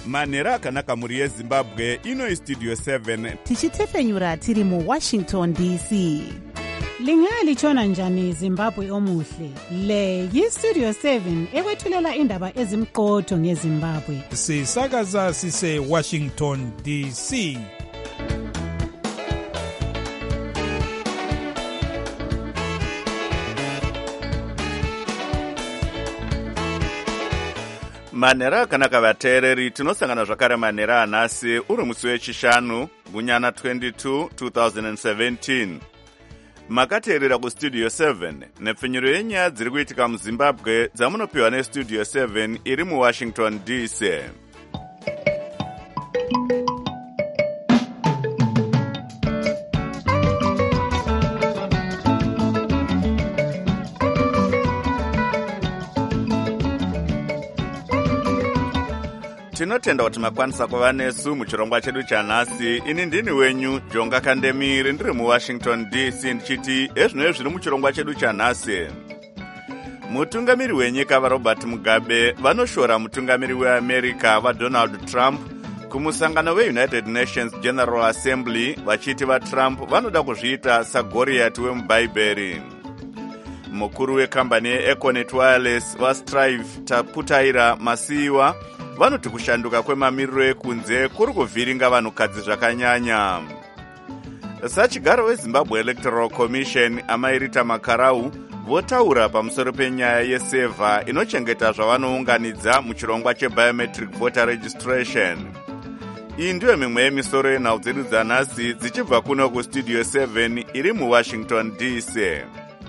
manhero akanaka mhuri yezimbabwe. Ino istudio 7 tichitefenyura tiri muwashington dc. Lingalitshona njani Zimbabwe omuhle? Le yistudio 7 ekwethulela indaba ezimqotho ngeZimbabwe. Sisakaza sise Washington DC. manhero akanaka vateereri, tinosangana zvakare manhero anhasi uri musi wechishanu gunyana 22 2017. Makateerera kustudio 7 nepfenyuro yenyaya dziri kuitika muzimbabwe dzamunopiwa nestudio 7 iri muwashington dc. Tinotenda kuti makwanisa kuva nesu muchirongwa chedu chanhasi. Ini ndini wenyu Jonga Kandemiri, ndiri muwashington dc ndichiti ezvino zviri muchirongwa chedu chanhasi. Mutungamiri wenyika vaRobert Mugabe vanoshora mutungamiri weAmerica vaDonald Trump kumusangano weUnited Nations General Assembly vachiti vaTrump vanoda kuzviita saGoriati wemubhaibheri. Mukuru wekambani yeEconet Wireless vaStrive Taputaira Masiyiwa vanoti kushanduka kwemamiriro ekunze kuri kuvhiringa vanhukadzi zvakanyanya. Sachigaro weZimbabwe Electoral Commission amairita Makarau votaura pamusoro penyaya yesevha inochengeta zvavanounganidza muchirongwa chebiometric voter registration. Iyi ndiyo mimwe yemisoro yenhau dzedu dzanhasi dzichibva kuno kustudio 7 iri muwashington dc.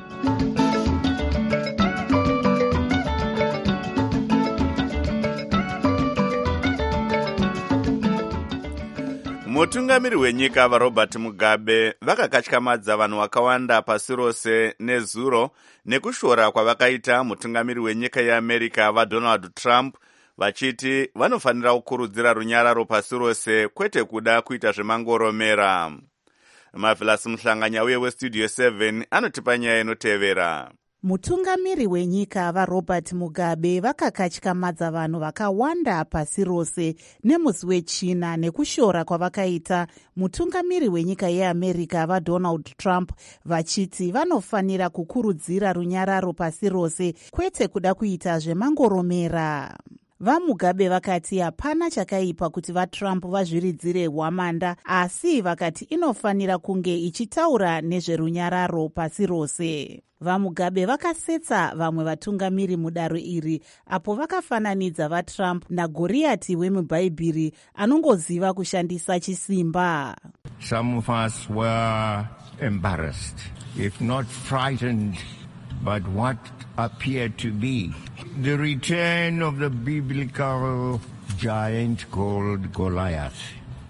Mutungamiri wenyika vaRobert Mugabe vakakatyamadza vanhu vakawanda pasi rose nezuro nekushora kwavakaita mutungamiri wenyika yeAmerica vaDonald Trump vachiti vanofanira kukurudzira runyararo pasi rose kwete kuda kuita zvemangoromera. Marvelous Muhlanganya uye westudio 7 anotipa nyaya inotevera. Mutungamiri wenyika vaRobert Mugabe vakakatyamadza vanhu vakawanda pasi rose nemusi wechina nekushora kwavakaita mutungamiri wenyika yeAmerica vaDonald Trump vachiti vanofanira kukurudzira runyararo pasi rose kwete kuda kuita zvemangoromera. VaMugabe vakati hapana chakaipa kuti vaTrump vazviridzire hwamanda, asi vakati inofanira kunge ichitaura nezverunyararo pasi rose. VaMugabe vakasetsa vamwe vatungamiri mudaro iri apo vakafananidza vaTrump naGoriati wemubhaibheri anongoziva kushandisa chisimba. Some of us were embarrassed, if not frightened, but what appeared to be the return of the biblical giant called Goliath.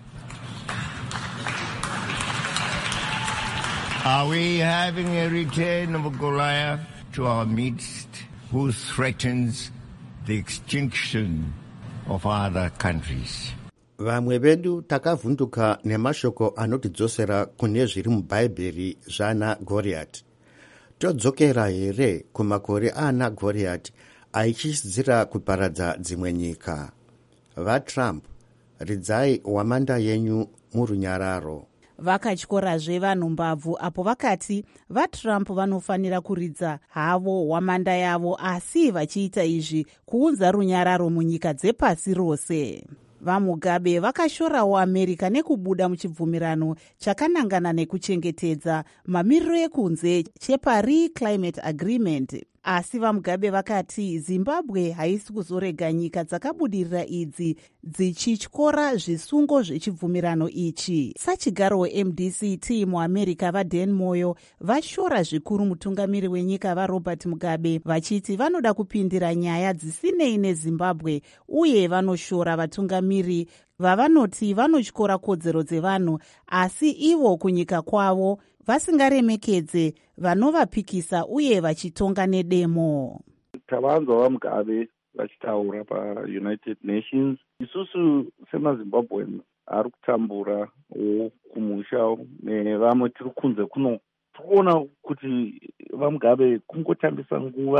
Are we having a return of Goliath to our midst who threatens the extinction of other countries? Vamwe vedu takavhunduka nemashoko anotidzosera kune zviri mubhaibheri zvana Goriati. Todzokera here kumakore ana Goriati aichidzira kuparadza dzimwe nyika. VaTrump, ridzai hwamanda yenyu murunyararo. Vakatyorazve vanhu mbabvu apo vakati vaTrump vanofanira kuridza havo hwamanda yavo, asi vachiita izvi kuunza runyararo munyika dzepasi rose. VaMugabe vakashorawo America nekubuda muchibvumirano chakanangana nekuchengetedza mamiriro ekunze cheParis Climate Agreement. Asi VaMugabe vakati Zimbabwe haisi kuzorega nyika dzakabudirira idzi dzichityora zvisungo zvechibvumirano ichi. Sachigaro weMDCT muAmerica vaDan Moyo vashora zvikuru mutungamiri wenyika vaRobert Mugabe vachiti vanoda kupindira nyaya dzisinei neZimbabwe, uye vanoshora vatungamiri vavanoti vanotyora kodzero dzevanhu asi ivo kunyika kwavo vasingaremekedze vanovapikisa uye vachitonga nedemo. Tavanzwa vaMugabe vachitaura paUnited Nations. Isusu semaZimbabwean ari kutambura kumusha nevamwe tiri kunze kuno, toona kuti vaMugabe kungotambisa nguva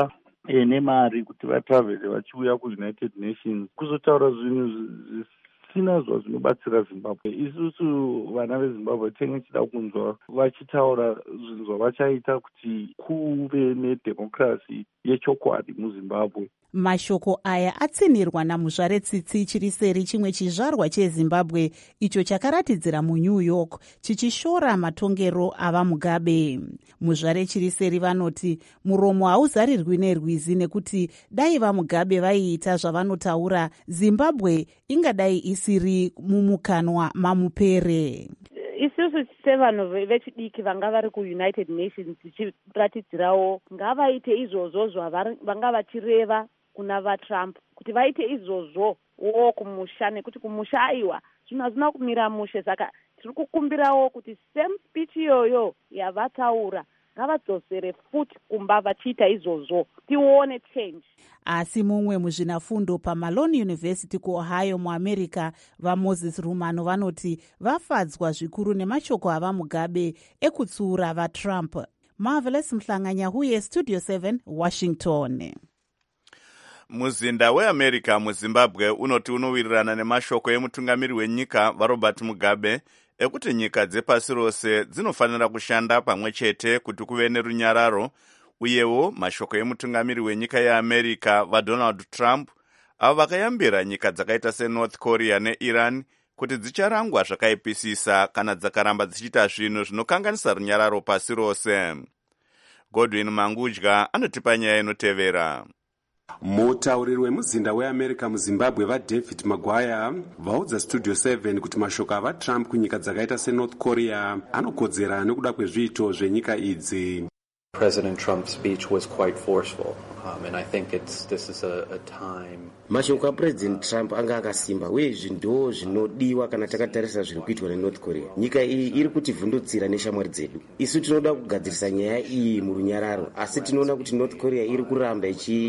nemari kuti vatravhele vachiuya kuunited nations kuzotaura zvinhu zvisina zvazvinobatsira zimbabwe. Isusu vana vezimbabwe tenge chida kunzwa vachitaura zvinhu zvavachaita kuti kuve nedhemokirasi yechokwadi muzimbabwe. Mashoko aya atsinirwa namuzvare Tsitsi chiri seri chimwe chizvarwa chezimbabwe icho chakaratidzira muNew York chichishora matongero ava Mugabe. Muzvare chiri seri vanoti muromo hauzarirwi nerwizi nekuti dai vaMugabe vaiita zvavanotaura, Zimbabwe ingadai isiri mumukanwa mamupere. Isusu sevanhu vechidiki vanga vari kuunited nations tichiratidzirawo ngavaite izvozvo zvavanga vachireva kuna vaTrump kuti vaite izvozvo wo kumusha, nekuti kumusha aiwa zvinhu hazvina kumira mushe. Saka tiri kukumbirawo kuti same speech iyoyo yavataura ngavadzosere futi kumba vachiita izvozvo tione change. Asi mumwe muzvinafundo paMalone University kuOhio muAmerica, vaMoses Rumano vanoti vafadzwa zvikuru nemashoko ava Mugabe ekutsiura vaTrump. Marvelous Mhlanganyahuye, Studio 7, Washington. Muzinda weAmerica muZimbabwe unoti unowirirana nemashoko emutungamiri wenyika vaRobert Mugabe ekuti nyika dzepasi rose dzinofanira kushanda pamwe chete kuti kuve nerunyararo, uyewo mashoko emutungamiri wenyika yeAmerica vaDonald Trump avo vakayambira nyika dzakaita seNorth Korea neIran kuti dzicharangwa zvakaipisisa kana dzakaramba dzichiita zvinhu zvinokanganisa runyararo pasi rose. Godwin Mangudya anotipa nyaya inotevera. Mutauriri wemuzinda weAmerica muZimbabwe vaDavid Maguire vaudza Studio 7 kuti mashoko avaTrump kunyika dzakaita seNorth Korea anokodzera nekuda kwezviito zvenyika idzi. President Trump's speech was quite forceful, and I think this is a time. Mashoko aPresident Trump anga akasimba, uye izvi ndo zvinodiwa kana takatarisa zviri kuitwa neNorth Korea. Nyika iyi iri kutivhundutsira neshamwari dzedu. Isu tinoda kugadzirisa nyaya iyi murunyararo, asi tinoona kuti North Korea iri kuramba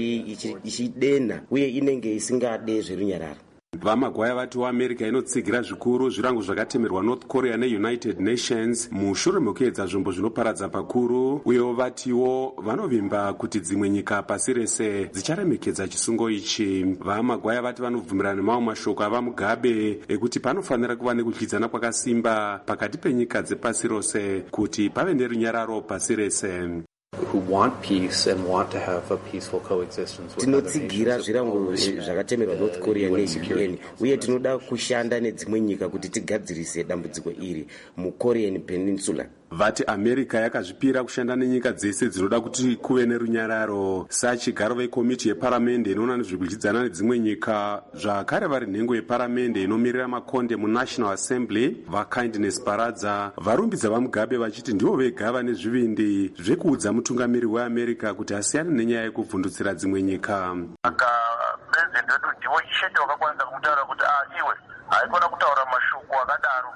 ichidena uye inenge isingade zverunyararo. Vamagwaya vati waAmerica inotsigira zvikuru zvirango zvakatemerwa North Korea neUnited Nations mushure mekuedza zvombo zvinoparadza pakuru, uyewo vatiwo vanovimba kuti dzimwe nyika pasi rese dzicharemekedza chisungo ichi. Vamagwaya vati vanovhumirana nemamwe mashoko ava Mugabe ekuti panofanira kuva nekudyidzana kwakasimba pakati penyika dzepasi rose kuti pave nerunyararo pasi rese. Who want peace and want to have a peaceful coexistence with other nations. Tinotsigira zvirango zvakatemerwa North Korea neUN, uye tinoda kushanda nedzimwe nyika kuti tigadzirise dambudziko iri muKorean Peninsula. Vati America yakazvipira kushanda nenyika dzese dzinoda kuti kuve nerunyararo. Sachigaro vekomiti yeparamende inoona nezvekudyidzana nedzimwe nyika, zvakare vari nhengo yeparamende inomirira makonde muNational Assembly, vaKindness Paradza varumbidza vaMugabe vachiti ndivo vega vane zvivindi zvekuudza mutungamiri weAmerica kuti asiyane nenyaya yekuvhundutsira dzimwe nyika. Saka president wedu ndiwo chete wakakwanisa kumutaura kuti iwe haikona kutaura mashoko akadaro.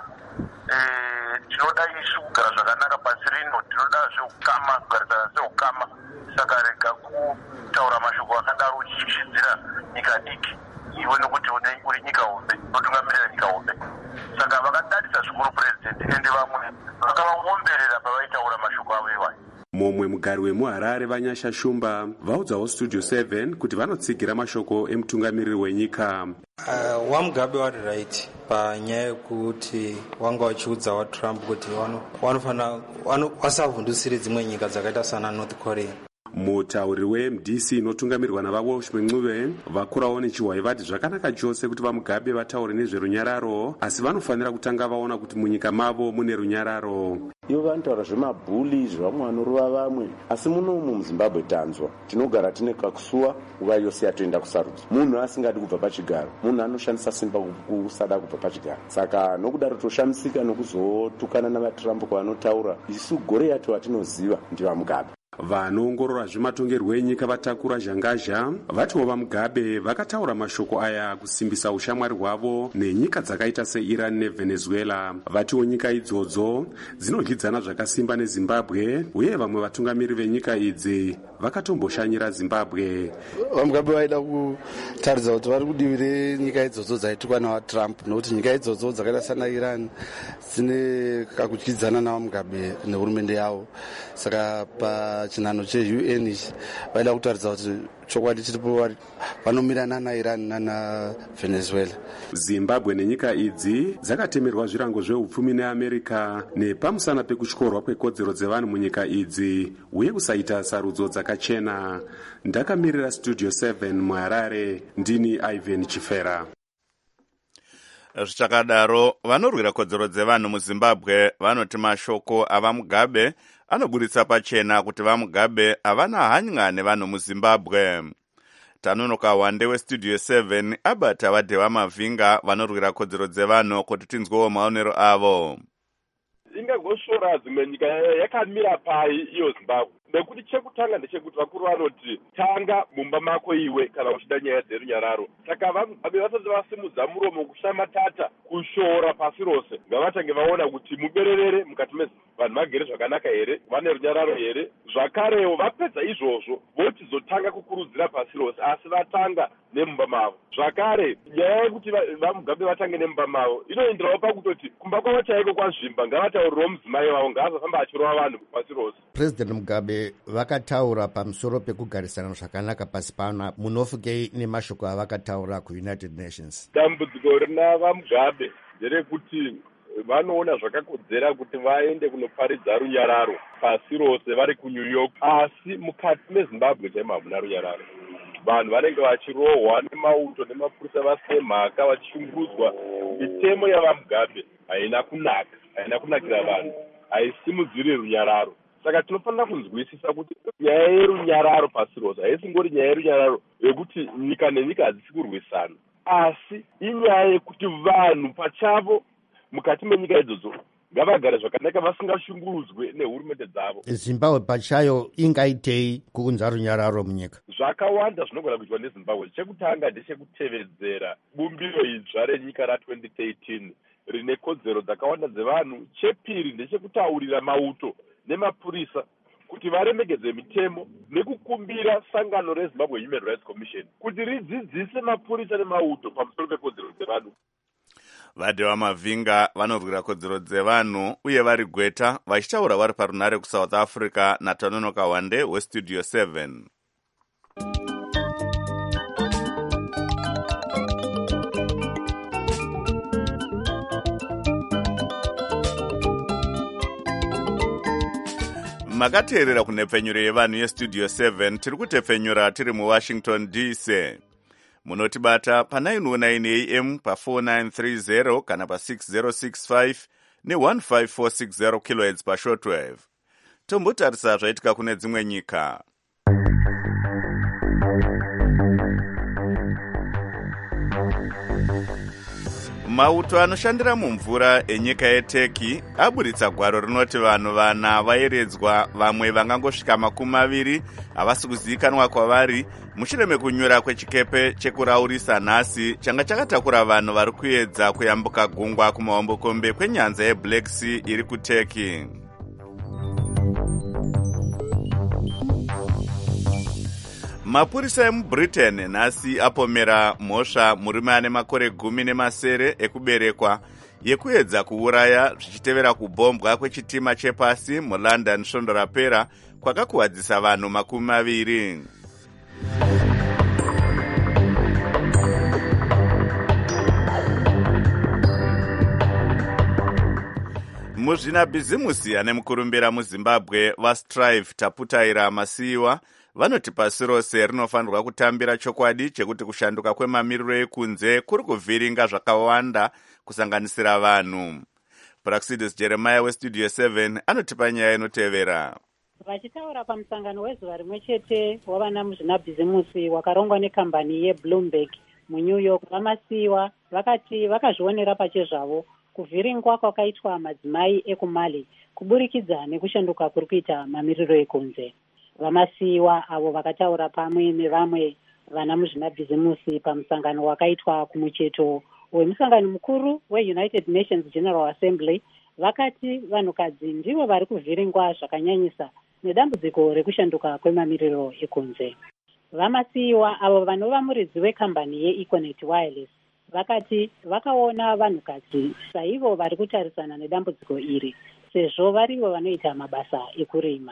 Tinoda isu kugara zvakanaka pasi rino, tinoda zveukama, kugarisana seukama. Saka rega kutaura mashoko akadaro uchishidzira nyika diki iwe nokuti uri nyika hombe, unotungamirira nyika hombe. Saka vakatarisa zvikuru president ende vamwe vakavawomberera pavaitaura mashoko avo iwayo. Momwe mugari wemuHarare Vanyasha Shumba vaudzawo Studio 7 kuti vanotsigira mashoko emutungamiriri wenyika. waMugabe wari right panyaya yekuti wanga wachiudza waTrump kuti wanofanira wasavhundusire dzimwe nyika dzakaita sana North Korea. Mutauriri weMDC inotungamirwa navaWalsh Mncube vakurawo nechiwai vati zvakanaka chose kuti vaMugabe vataure nezverunyararo, asi vanofanira kutanga vaona kuti munyika mavo mune runyararo. Ivo vanotaura zvemabhuli zvevamwe vanorova vamwe, asi munomu muZimbabwe tanzwa tinogara tine kakusuwa nguva yose yatoenda kusarudzo. Munhu asingadi kubva pachigaro, munhu anoshandisa simba kusada kubva pachigaro. Saka nokudaro toshamisika nokuzotukana navaTrump kwavanotaura. Isu gore yacho watinoziva ndivaMugabe. Vanoongorora zvematongerwo enyika vatakura zhangazha vatiwo vaMugabe vakataura mashoko aya kusimbisa ushamwari hwavo nenyika dzakaita seIran neVenezuela. Vatiwo nyika idzodzo dzinodyidzana zvakasimba neZimbabwe, uye vamwe vatungamiri venyika idzi vakatomboshanyira Zimbabwe. VaMugabe vaida kutaridza kuti vari kudivi renyika idzodzo dzaitukwa navaTrump, nokuti nyika idzodzo dzakaita sana Iran dzine kakudyidzana navaMugabe nehurumende yavo. Saka pachinhano cheun ichi vaida kutaridza kuti chokwadi chiripo vanomirana nairan nanavenezuela. Zimbabwe nenyika idzi dzakatemerwa zvirango zveupfumi neamerica nepamusana pekutyorwa kwekodzero dzevanhu munyika idzi uye kusaita sarudzo dzakachena. Ndakamirira Studio 7 muHarare, ndini Ivan Chifera. Zvichakadaro, vanorwira kodzero dzevanhu muZimbabwe vanoti mashoko avaMugabe anoburitsa pachena kuti vaMugabe havana hanya nevanhu muZimbabwe. Tanonoka Wande weStudio 7 abata vadheva mavhinga vanorwira kodzero dzevanhu kuti tinzwewo maonero avo. Ingangosvora dzimwe nyika yakamira pai iyo Zimbabwe nekuti chekutanga ndechekuti vakuru vanoti tanga mumba mako iwe kana uchida nyaya dzerunyararo. Saka vaMugabe vasati vasimudza muromo kushamatata kushora pasi rose ngavatange vaona kuti mubererere mukati vanhu vagere zvakanaka here, vane runyararo here. Zvakarewo vapedza izvozvo vochizotanga kukurudzira pasi rose, asi vatanga nemumba mavo. Zvakare nyaya yekuti vaMugabe vatange nemumba mavo inoenderawo pakutoti kumba kwavo chaiko kwazvimba ngavataurirewo mudzimai wavo ngaazofamba achirova vanhu pasi rose. President Mugabe vakataura pamusoro pekugarisana zvakanaka pasi pano. Munofukei nemashoko avakataura kuUnited Nations? Dambudziko rina vaMugabe nderekuti vanoona zvakakodzera kuti vaende kunoparidza runyararo pasi rose vari kuNew York, asi mukati meZimbabwe chaimo hamuna runyararo. Vanhu vanenge vachirohwa nemauto nemapurisa vasine mhaka vachishungurudzwa. Mitemo yavaMugabe haina kunakira vanhu, haisimudziri runyararo. Saka tinofanira kunzwisisa kuti nyaya yerunyararo pasi rose haisingori nyaya yerunyararo yekuti nyika nenyika hadzisi kurwisana, asi inyaya yekuti vanhu pachavo mukati menyika idzodzo ngavagare zvakanaka vasingashungurudzwe nehurumende dzavo. Zimbabwe pachayo ingaitei kuunza runyararo munyika? Zvakawanda zvinogona kuitwa neZimbabwe. Chekutanga ndechekutevedzera bumbiro idzva renyika ra2013 rine kodzero dzakawanda dzevanhu. Chepiri ndechekutaurira mauto nemapurisa kuti varemegedze mitemo nekukumbira sangano reZimbabwe Human Rights Commission kuti ridzidzise mapurisa nemauto pamusoro pekodzero dzevanhu. Vadheva mavhinga vanorwira kodzero dzevanhu uye vari gweta vachitaura vari parunare kuSouth Africa naTanonoka Wande weStudio 7. Makateerera kunhepfenyuro yevanhu yeStudio 7 tiri kutepfenyura tiri muWashington DC. Munotibata pa919 AM pa4930 kana pa6065 ne15460 kHz pashortwave. Tombotarisa zvaitika kune dzimwe nyika. Mauto anoshandira mumvura enyika yeTurkey aburitsa gwaro rinoti vanhu vana vaeredzwa, vamwe vangangosvika 20 havasi kuzivikanwa kwavari mushure mekunyura kwechikepe chekuraurisa nhasi changa chakatakura vanhu vari kuedza kuyambuka gungwa kumahombekombe kwenyanza yeBlack Sea iri kuTurkey. Mapurisa emuBritain nhasi apomera mhosva murume ane makore 10 ekuberekwa yekuedza kuuraya zvichitevera kubhombwa kwechitima chepasi muLondon svondo rapera kwakakuwadzisa vanhu 20. Muzvinabhizimusi ane mukurumbira muZimbabwe vaStrive Taputaira Masiyiwa vanoti pasi rose rinofanirwa kutambira chokwadi chekuti kushanduka kwemamiriro ekunze kuri kuvhiringa zvakawanda kusanganisira vanhu. Praxidis Jeremiah weStudio 7 anotipa nyaya inotevera. Vachitaura pamusangano wezuva rimwe chete wavana muzvinabhizimusi wakarongwa nekambani yeBloomberg muNew York, vaMasiyiwa vakati vakazvionera pachezvavo kuvhiringwa kwakaitwa madzimai ekumali kuburikidza nekushanduka kuri kuita mamiriro ekunze. VaMasiyiwa avo vakataura pamwe nevamwe vana muzvinabhizimusi pamusangano wakaitwa kumucheto wemusangano mukuru weUnited Nations General Assembly vakati vanhukadzi ndivo vari kuvhiringwa zvakanyanyisa nedambudziko rekushanduka kwemamiriro ekunze. VaMasiyiwa avo vanova muridzi wekambani yeEconet Wireless vakati vakaona vanhukadzi saivo vari kutarisana nedambudziko iri sezvo varivo vanoita mabasa ekurima.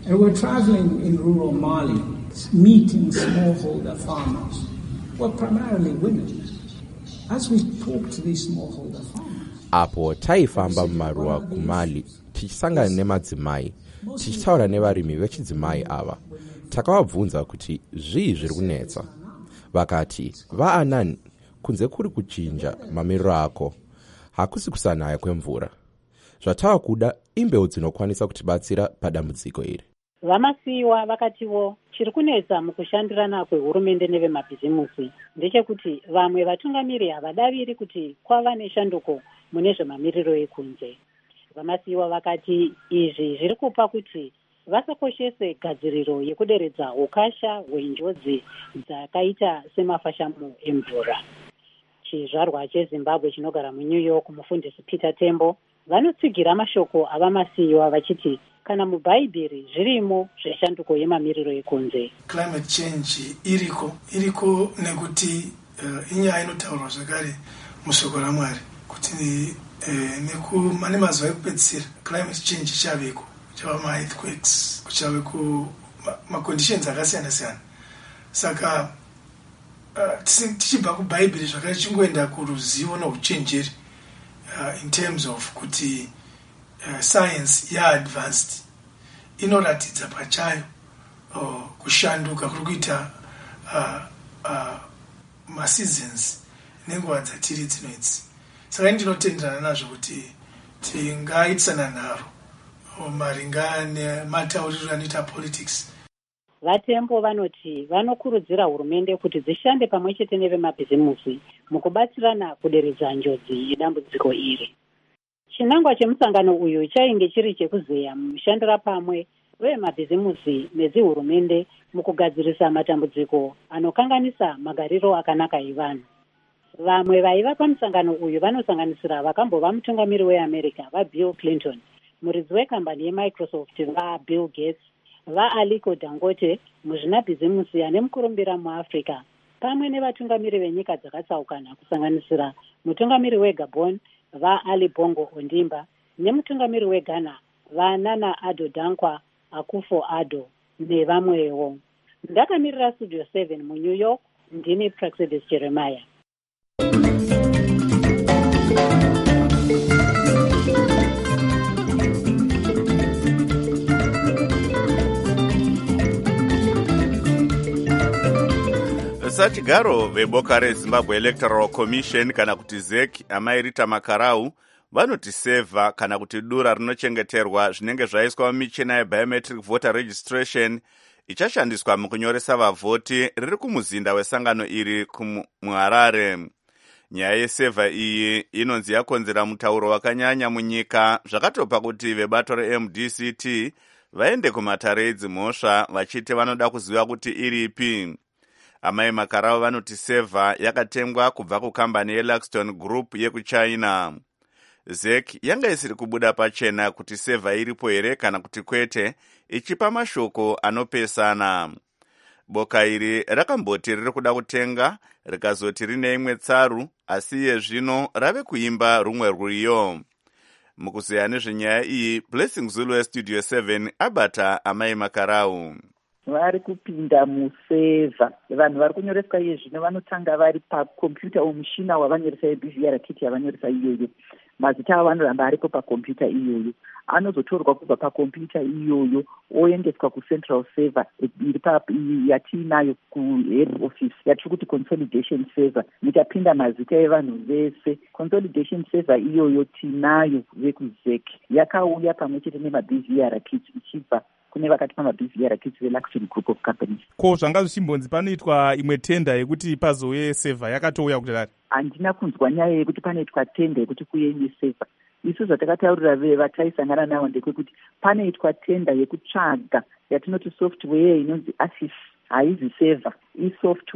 And we're traveling in rural Mali, meeting smallholder farmers, well, primarily women. As we talk to these smallholder farmers, apo taifamba mumaruwa kuMali tichisangana nemadzimai tichitaura nevarimi vechidzimai ava, takavabvunza kuti zvii zviri kunetsa. Vakati vaanani, kunze kuri kuchinja mamiriro ako, hakusi kusanaya kwemvura. Zvatava kuda imbeu dzinokwanisa kutibatsira padambudziko iri. Vamasiyiwa vakatiwo chiri kunetsa mukushandirana kwehurumende nevemabhizimusi ndechekuti vamwe vatungamiri havadaviri kuti kwava neshanduko mune zvemamiriro ekunze. Vamasiyiwa vakati izvi zviri kupa kuti vasakoshese gadziriro yekuderedza ukasha hwenjodzi dzakaita semafashamo emvura. Chizvarwa cheZimbabwe chinogara muNew York, mufundisi Peter Tembo, vanotsigira mashoko avamasiyiwa vachiti kana mubhaibheri zvirimo zveshanduko yemamiriro ekunze. Climate change iriko nekuti inyaya inotaurwa zvakare mushoko raMwari kuti mane mazuva ekupedzisira climate change ichaveko, kuchava ma-earthquakes, kuchave ma-conditions akasiyana siyana. Saka tichibva kubhaibheri zvakare chingoenda kuruzivo nouchenjeri in terms of kuti science advanced inoratidza pachayo kushanduka kuri kuita maseasons nenguva dzatiri dzinodzi. Saka ndinotenderana nazvo kuti tingaitisana nharo maringa nematauriro anoita politics. Vatembo vanoti vanokurudzira hurumende kuti dzishande pamwe chete nevemabhizimusi mukubatsirana kuderedza njodzi yedambudziko iri. Chinangwa chemusangano uyu chainge chiri chekuzeya mushandira pamwe vemabhizimusi nedzihurumende mukugadzirisa matambudziko anokanganisa magariro akanaka evanhu. Vamwe vaiva pamusangano uyu vanosanganisira vakambova mutungamiri weAmerica vaBill Clinton, muridzi wekambani yeMicrosoft vaBill Gates, vaAliko Dangote, muzvinabhizimusi ane mukurumbira muAfrica, pamwe nevatungamiri venyika dzakatsaukana kusanganisira mutungamiri weGabon vaAli Bongo Ondimba nemutungamiri weGhana vaNana Addo Dankwa Akufo-Addo nevamwewo. Ndakamirira Studio 7 muNew York, ndini Praxedis Jeremiah. Sachigaro veboka reZimbabwe Electoral Commission kana kuti ZEC amairita makarau vanoti seva kana kuti dura rinochengeterwa zvinenge zvaiswa mumichina yebiometric voter registration ichashandiswa mukunyoresa vavhoti riri kumuzinda wesangano iri muHarare. Nyaya yeseva iyi inonzi yakonzera mutauro wakanyanya munyika, zvakatopa kuti vebato reMDCT vaende kumatare edzimhosva vachiti vanoda kuziva kuti iripi. Amai makarau vanoti seva yakatengwa kubva kukambani yeLaxton Group yekuChina. ZEC yanga isiri kubuda pachena kuti seva iripo here kana kuti kwete, ichipa mashoko anopesana. Boka iri rakamboti riri kuda kutenga rikazoti rine imwe tsaru, asi yezvino rave kuimba rumwe rwiyo. Mukuzeya nezvenyaya iyi, Blessing Zulu weStudio 7 abata amai makarau. Vari kupinda museva. Vanhu vari kunyoreswa iye zvino vanotanga vari pakompyuta omushina wavanyoresa yeBVR kit yavanyoresa iyoyo. Mazita avo anoramba aripo pakompyuta iyoyo. Anozotorwa kubva pakompyuta iyoyo oendeswa kucentral server iri yatiinayo kuhead office yatiri kuti consolidation server. Mitapinda mazita evanhu vese. Consolidation server iyoyo tinayo vekuZEC yakauya pamwe chete nemaBVR kit ichibva kune vakati pamaBVR kit veLaxton Group of Companies. Ko zvanga zvichimbonzi panoitwa imwe tenda yekuti pazouye server yakatouya kudai? Handina kunzwa nyaya yekuti panoitwa tenda yekuti kuyenye server. Isu zvatakataurira vataisangana navo ndekuti panoitwa tenda yekutsvaga yatinoti software inonzi ASIS, haizi server, isoftware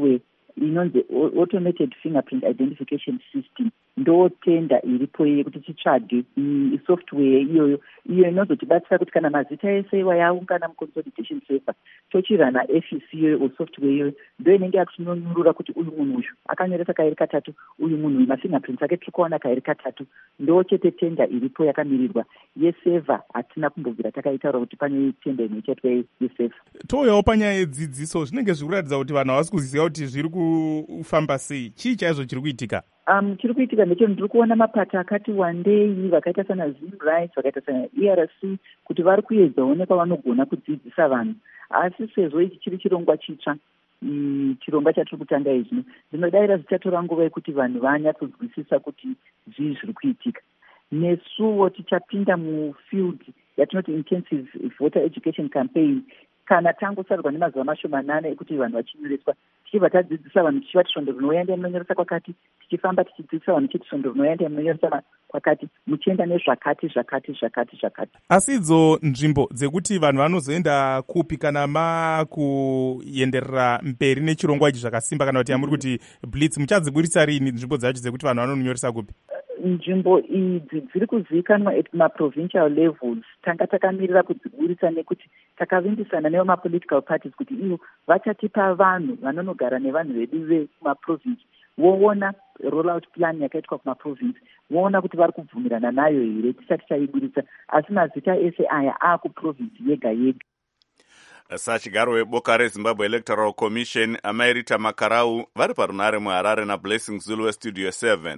inonzi automated fingerprint identification system ndotenda iripo yekuti titsvage software iyo inozotibatsira kuti kana mazita ese yaungana muconsolidation server tochirana FEC iyoyo software iyoyo ndo inenge yakutinonyurura kuti uyu munhu uyu akanyoresa kairi katatu, uyu munhu uyu mafingerprints ake tiri kuona kairi katatu. Ndo chete tenda iripo yakamirirwa yeseva. Hatina kumbobvira takaitaura kuti pane tenda imwe chetwe yeseva. Touyawo panyaya yedzidziso, zvinenge zviri kuratidza kuti vanhu havasi kuziva kuti zviri kufamba sei. Chii chaizvo chiri kuitika? Chiri kuitika ndechoti ndiri kuona mapato akati wandei vakaita sana ZimRights, vakaita sana ERC kuti vari kuedzawo nepavanogona kudzidzisa vanhu. Asi sezvo ichi chiri chirongwa chitsva, chirongwa chatiri kutanga izvi, ndinodaira zvichatora nguva yekuti vanhu vanyatsodzwisisa kuti zvii zviri kuitika. Nesuwo tichapinda mufield yatinoti intensive voter education campaign kana tangosarurwa nemazuva mashomanana ekuti vanhu vachinyoreswa, tichibva tadzidzisa vanhu tichivati svondo rinoenda munonyoresa kwakati, tichifamba tichidzidzisa vanhu tichiti svondo rinoenda munonyoresa kwakati, muchienda nezvakati zvakati zvakati zvakati. Asi idzo nzvimbo dzekuti vanhu vanozoenda kupi kana makuenderera mberi nechirongwa ichi zvakasimba, kana kuti yamuri kuti blitz, muchadziburitsa rini nzvimbo dzacho dzekuti vanhu vanonyoresa kupi? Nzvimbo idzi dziri kuzivikanwa at ma-provincial levels. Tanga takamirira kudziburitsa nekuti takavimbisana nevama-political parties kuti ivo vachatipa vanhu vanonogara nevanhu vedu vekumaprovince, voona rollout plan yakaitwa kumaprovince, voona kuti vari kubvumirana nayo here tisati taiburitsa. Asi mazita ese aya akuprovince yega yega. Sachigaro weboka reZimbabwe Electoral Commission Amairita Makarau vari parunare muHarare naBlessing Zulu weStudio 7.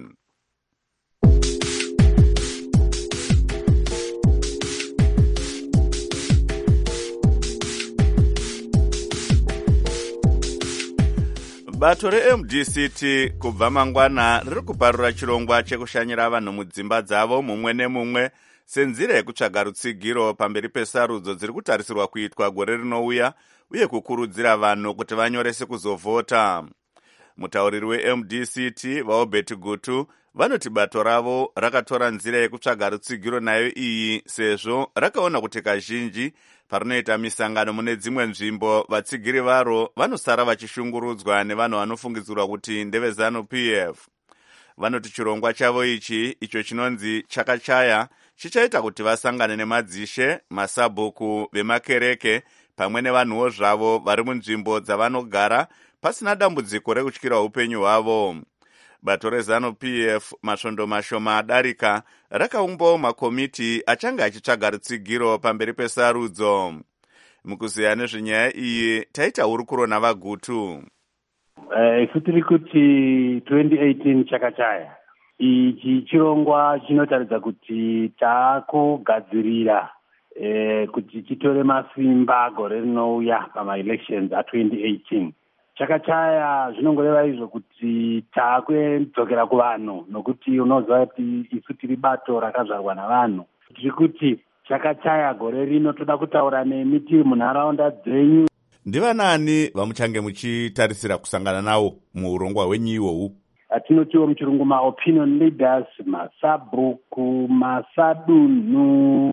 Bato reMDCT kubva mangwana riri kuparura chirongwa chekushanyira vanhu mudzimba dzavo mumwe nemumwe senzira yekutsvaga rutsigiro pamberi pesarudzo dziri kutarisirwa kuitwa gore rinouya uye kukurudzira vanhu kuti vanyorese kuzovhota. Mutauriri weMDCT vaObert Gutu vanoti bato ravo rakatora nzira yekutsvaga rutsigiro nayo iyi sezvo rakaona kuti kazhinji parinoita misangano mune dzimwe nzvimbo vatsigiri varo vanosara vachishungurudzwa nevanhu vanofungidzirwa kuti ndeveZANU-PF. Vanoti chirongwa chavo ichi, icho chinonzi chakachaya, chichaita kuti vasangane nemadzishe, masabhuku vemakereke pamwe nevanhuwo zvavo vari munzvimbo dzavanogara pasina dambudziko rekutyira upenyu hwavo. Bato reZANU-PF masvondo mashoma adarika rakaumbawo makomiti achanga achitsvaga rutsigiro pamberi pesarudzo. Mukuziya nezvenyaya iyi taita hurukuro navaGutu. Isu tiri kuti 2018 chakachaya. Ichi chirongwa chinotaridza kuti takugadzirira kuti chitore masimba gore rinouya pama-elections a2018. Chakachaya zvinongoreva izvo kuti takwedzokera kuvanhu, nokuti unoziva kuti isu tiri bato rakazvarwa navanhu. Tiri kuti chakachaya gore rino toda kutaura nemi tiri munharaunda dzenyu. Ndivanani vamuchange muchitarisira kusangana nawo muurongwa hwenyu ihwohwu? Tinotiwo muchirungu ma-opinion leaders, masabhuku, masadunhu,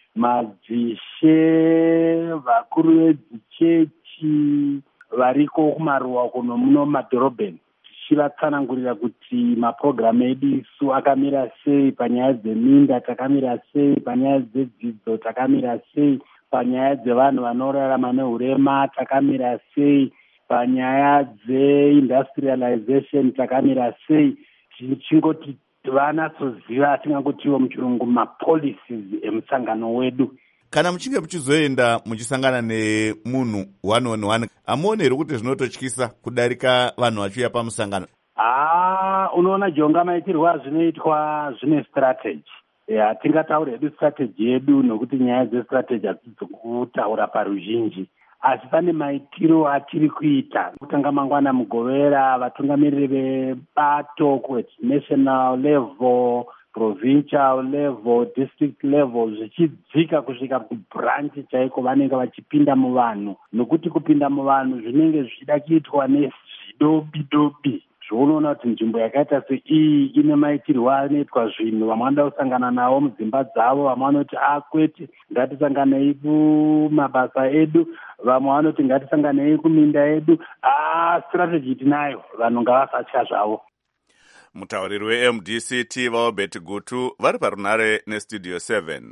madzishe, vakuru vedzichechi variko kumaruwa kuno muno madhorobheni, tichivatsanangurira kuti mapurogiramu edu isu akamira sei, panyaya dzeminda takamira sei, panyaya dzedzidzo takamira sei, panyaya dzevanhu vanorarama neurema takamira sei, panyaya dzeindustrialization takamira sei. Tichingoti vanatsoziva, atingangotiwo muchirungu mapolicies emusangano wedu. Kana muchinge muchizoenda muchisangana nemunhu one on one, amuone here kuti zvinototyisa kudarika vanhu vachiuya pamusangano? Unoona jonga maitirwo azvinoitwa zvine strategy. Hatingataura hedu strategy yedu nokuti nyaya dzestrategy hadzizokutaura paruzhinji, asi pane maitiro atiri kuita. Kutanga mangwana mugovera vatungamiriri vebato national level, provincial level, district level, zvichidzika kusvika kubranch chaiko vanenge vachipinda muvanhu, nokuti kupinda muvanhu zvinenge zvichida kuitwa nezvidobi-dobi. Zvounoona kuti nzvimbo yakaita seiyi ine maitirwo anoitwa zvinhu, vamwe vanoda kusangana navo mudzimba dzavo, vamwe vanoti kwete ngatisanganei kumabasa edu, vamwe vanoti ngatisanganei kuminda yedu. strategy tinayo, vanhu ngavasatya zvavo. Mutauriri weMDCT vaobert Gutu vari parunare nestudio 7.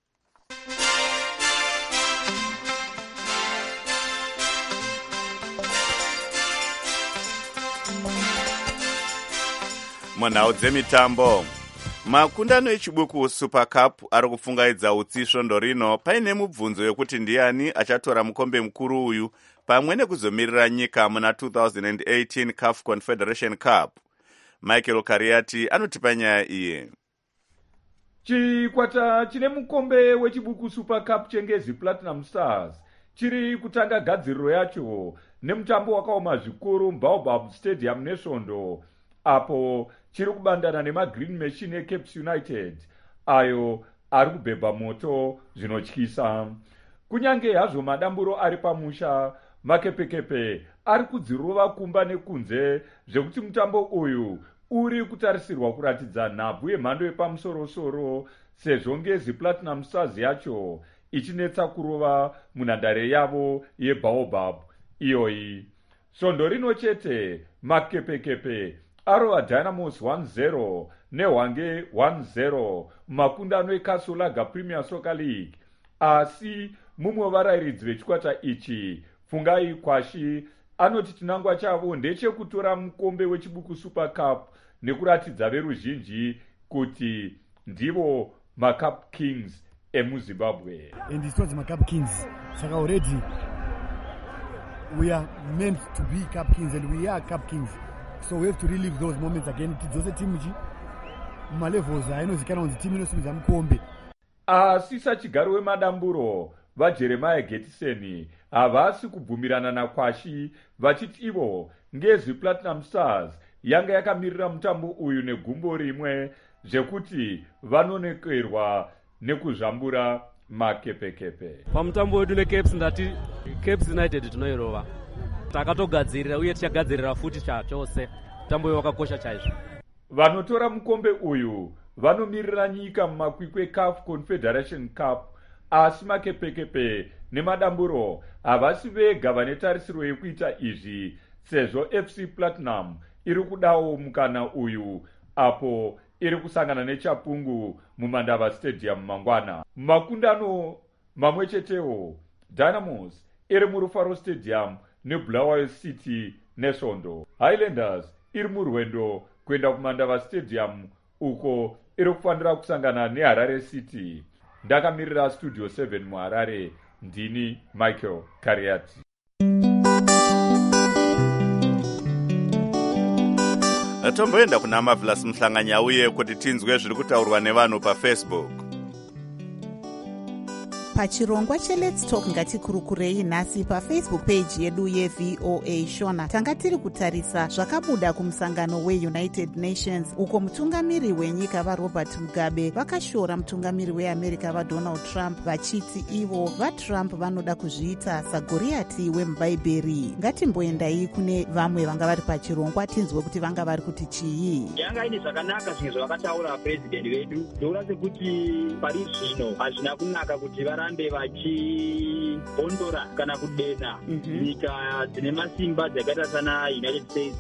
Munhau dzemitambo, makundano echibuku Super Cup ari kufungaidza utsi svondo rino paine mubvunzo wekuti ndiani achatora mukombe mukuru uyu pamwe nekuzomirira nyika muna 2018 CAF Confederation Cup. Michael Kariati anotipa nyaya iye. Chikwata chine mukombe wechibuku Super Cup chengezi Platinum Stars chiri kutanga gadziriro yacho nemutambo wakaoma zvikuru Baobab Stadium nesvondo, apo chiri kubandana nemagreen machine eCapes United ayo ari kubhebha moto zvinotyisa. Kunyange hazvo madamburo ari pamusha, makepekepe ari kudzirova kumba nekunze zvekuti mutambo uyu uri kutarisirwa kuratidza nhabvu yemhando yepamusoro-soro, sezvo ngezi Platinum Stars yacho ichinetsa kurova munhandare yavo yeBaobab iyoyi. Svondo rino chete makepekepe arova Dynamos 1-0 neHwange 1-0 mumakundano eKasolaga Premier Soccer League, asi mumwe wevarairidzi vechikwata ichi Fungai Kwashi anoti chinangwa chavo ndechekutora mukombe wechibuku Super Cup nekuratidza veruzhinji kuti ndivo maCup Kings emuZimbabwe. And it's not maCup Kings. Saka already we are meant to be Cup Kings and we are Cup Kings. So we have to relive those moments again. Tidzose timu chi malevels ainozikana kunzi timu inosimudza mukombe. Asisa chigaro wemadamburo vaJeremiah Getiseni havasi kubvumirana naKwashi vachiti ivo ngezi Platinum Stars yanga yakamirira mutambo uyu negumbo rimwe zvekuti vanonekerwa nekuzvambura makepekepe. Pamutambo wedu neCapes ndati Capes United tinoirova. Takatogadzirira uye tichagadzirira futi chose. Mutambo uyu wakakosha chaizvo. Vanotora mukombe uyu vanomirira nyika mumakwikwi CAF Confederation Cup, asi makepekepe nemadamburo havasi vega vane tarisiro yekuita izvi, sezvo FC Platinum iri kudawo mukana uyu apo iri kusangana neChapungu muMandava Stadium mangwana. Makundano mamwe chetewo Dynamos iri muRufaro Stadium neBulawayo City nesvondo. Highlanders iri murwendo kuenda kuMandava Stadium uko iri kufanira kusangana neHarare City. Ndakamirira Studio 7 muHarare, ndini Michael Kariati. Tomboenda kuna Marvelous Mhlanganya uye kuti tinzwe zviri kutaurwa nevanhu paFacebook. Pachirongwa cheLet's Talk ngatikurukurei nhasi paFacebook page yedu yeVOA Shona. Tanga tiri kutarisa zvakabuda kumusangano weUnited Nations uko mutungamiri wenyika vaRobert Mugabe vakashora mutungamiri weAmerica vaDonald Trump vachiti ivo vaTrump vanoda kuzviita saGoriati wemubhaibheri. Ngatimboendai kune vamwe vanga vari pachirongwa tinzwe kuti vanga vari kuti chii. Yanga ine zvakanaka zvinhu zvavakataura president vedu ndokuda sekuti pari zvino hazvina kunaka kuti varambe vachibondora kana kudena nyika dzine masimba dzakaita sana United States.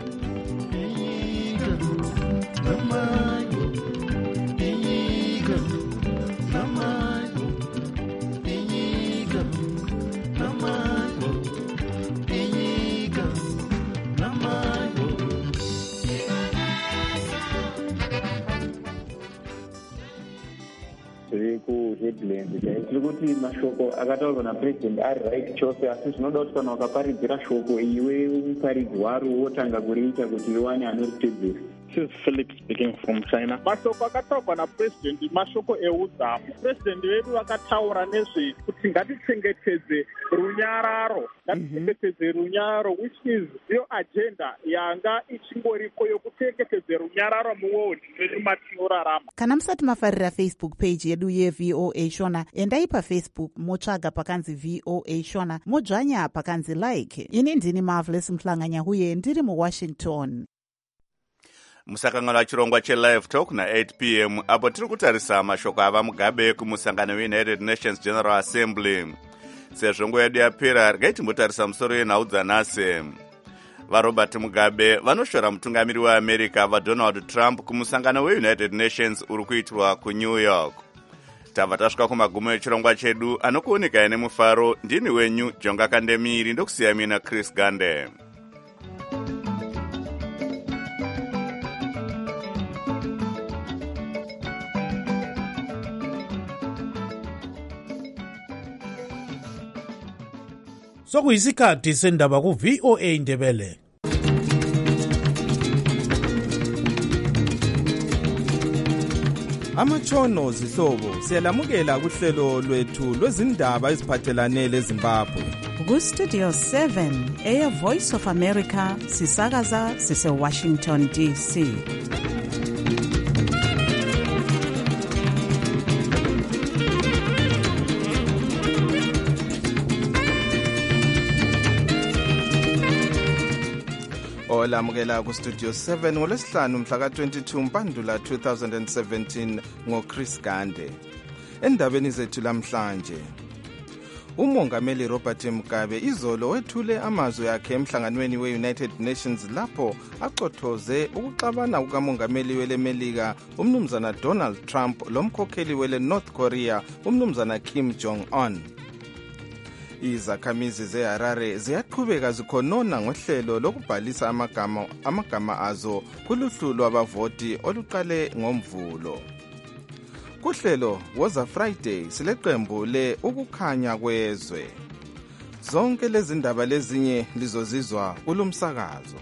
tiri kuti mashoko akataurwa napresident ari right chose, asi zvinoda kuti kana wakaparidzira shoko iwe muparidzi waro wotanga kuriita kuti riwane anoritedzera. This is Philip speaking from China. Mashoko akataurwa napresident mashoko eudzamu. President vedu vakataura nezve kuti ngatichengetedze runyararo, ngatichengetedze runyararo, which is iyo agenda yanga ichingoriko yokuchengetedze runyararo muworld medu matinorarama. Kana musati mafarira Facebook page yedu yeVOA Shona, endai paFacebook motsvaga pakanzi VOA Shona, modzvanya pakanzi like. Ini ndini Marvelous Mhlanganya uye ndiri muWashington. Musakanganwa chirongwa cheLive Talk na8 p.m. apo tiri kutarisa mashoko ava Mugabe kumusangano weUnited Nations General Assembly. Sezvo nguva yedu yapera regai timbotarisa musoro yenhau dzanhasi. varobert mugabe vanoshora mutungamiri weamerica vadonald trump kumusangano weunited nations uri kuitirwa kunew york. tabva tasvika kumagumo echirongwa chedu. anokuonekai nemufaro ndini wenyu jonga kandemiri, ndokusiya mina Chris Gande. Sokuyisikhathi sendaba ku-VOA Ndebele. Amatshono zihlobo siyalamukela kuhlelo lwethu lwezindaba eziphathelane leZimbabwe. Ku-Studio 7 Air Voice of America sisakaza sise-Washington DC. Olamukela ku-Studio 7 ngolwesihlanu mhla ka-22 Mpandula 2017 ngo-Chris Gande. Endabeni zethu lamhlanje, umongameli Robert Mugabe izolo wethule amazwi akhe emhlanganweni we-United Nations lapho aqothoze ukuxabana kukamongameli welemelika umnumzana Donald Trump lomkhokheli wele North Korea umnumzana Kim Jong-un. Izakhamizi zeHarare ziyaqhubeka zikhonona ngohlelo lokubhalisa amagama azo kuluhlu lwabavoti oluqale ngoMvulo. Kuhlelo Woza Friday sileqembu le ukukhanya kwezwe. Zonke lezi ndaba lezinye lizozizwa kulumsakazo.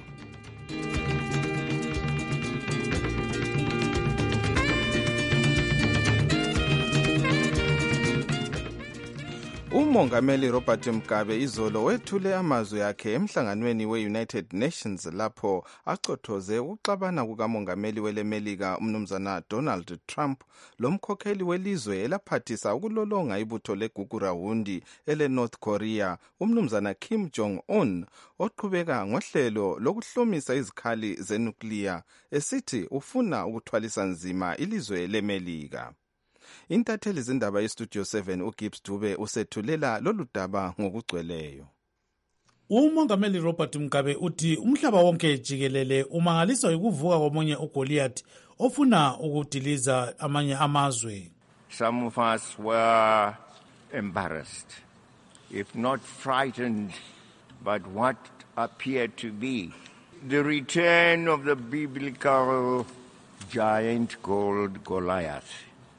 Umongameli Robert Mugabe izolo wethule amazwi akhe emhlanganweni we-United Nations lapho aqothoze ukuxabana kukamongameli welemelika umnumzana Donald Trump lomkhokheli welizwe elaphathisa ukulolonga ibutho leGugurahundi ele-North Korea umnumzana Kim Jong-un oqhubeka ngohlelo lokuhlomisa izikhali zenuclear esithi ufuna ukuthwalisa nzima ilizwe lemelika. Intatheli zindaba yeStudio 7 uGibbs Dube usethulela lolu daba ngokugcweleyo. Umongameli Robert Mugabe uthi umhlaba wonke jikelele umangaliswa ukuvuka komunye uGoliath ofuna ukudiliza amanye amazwe. Some of us were embarrassed, if not frightened, but what appeared to be the return of the biblical giant called Goliath.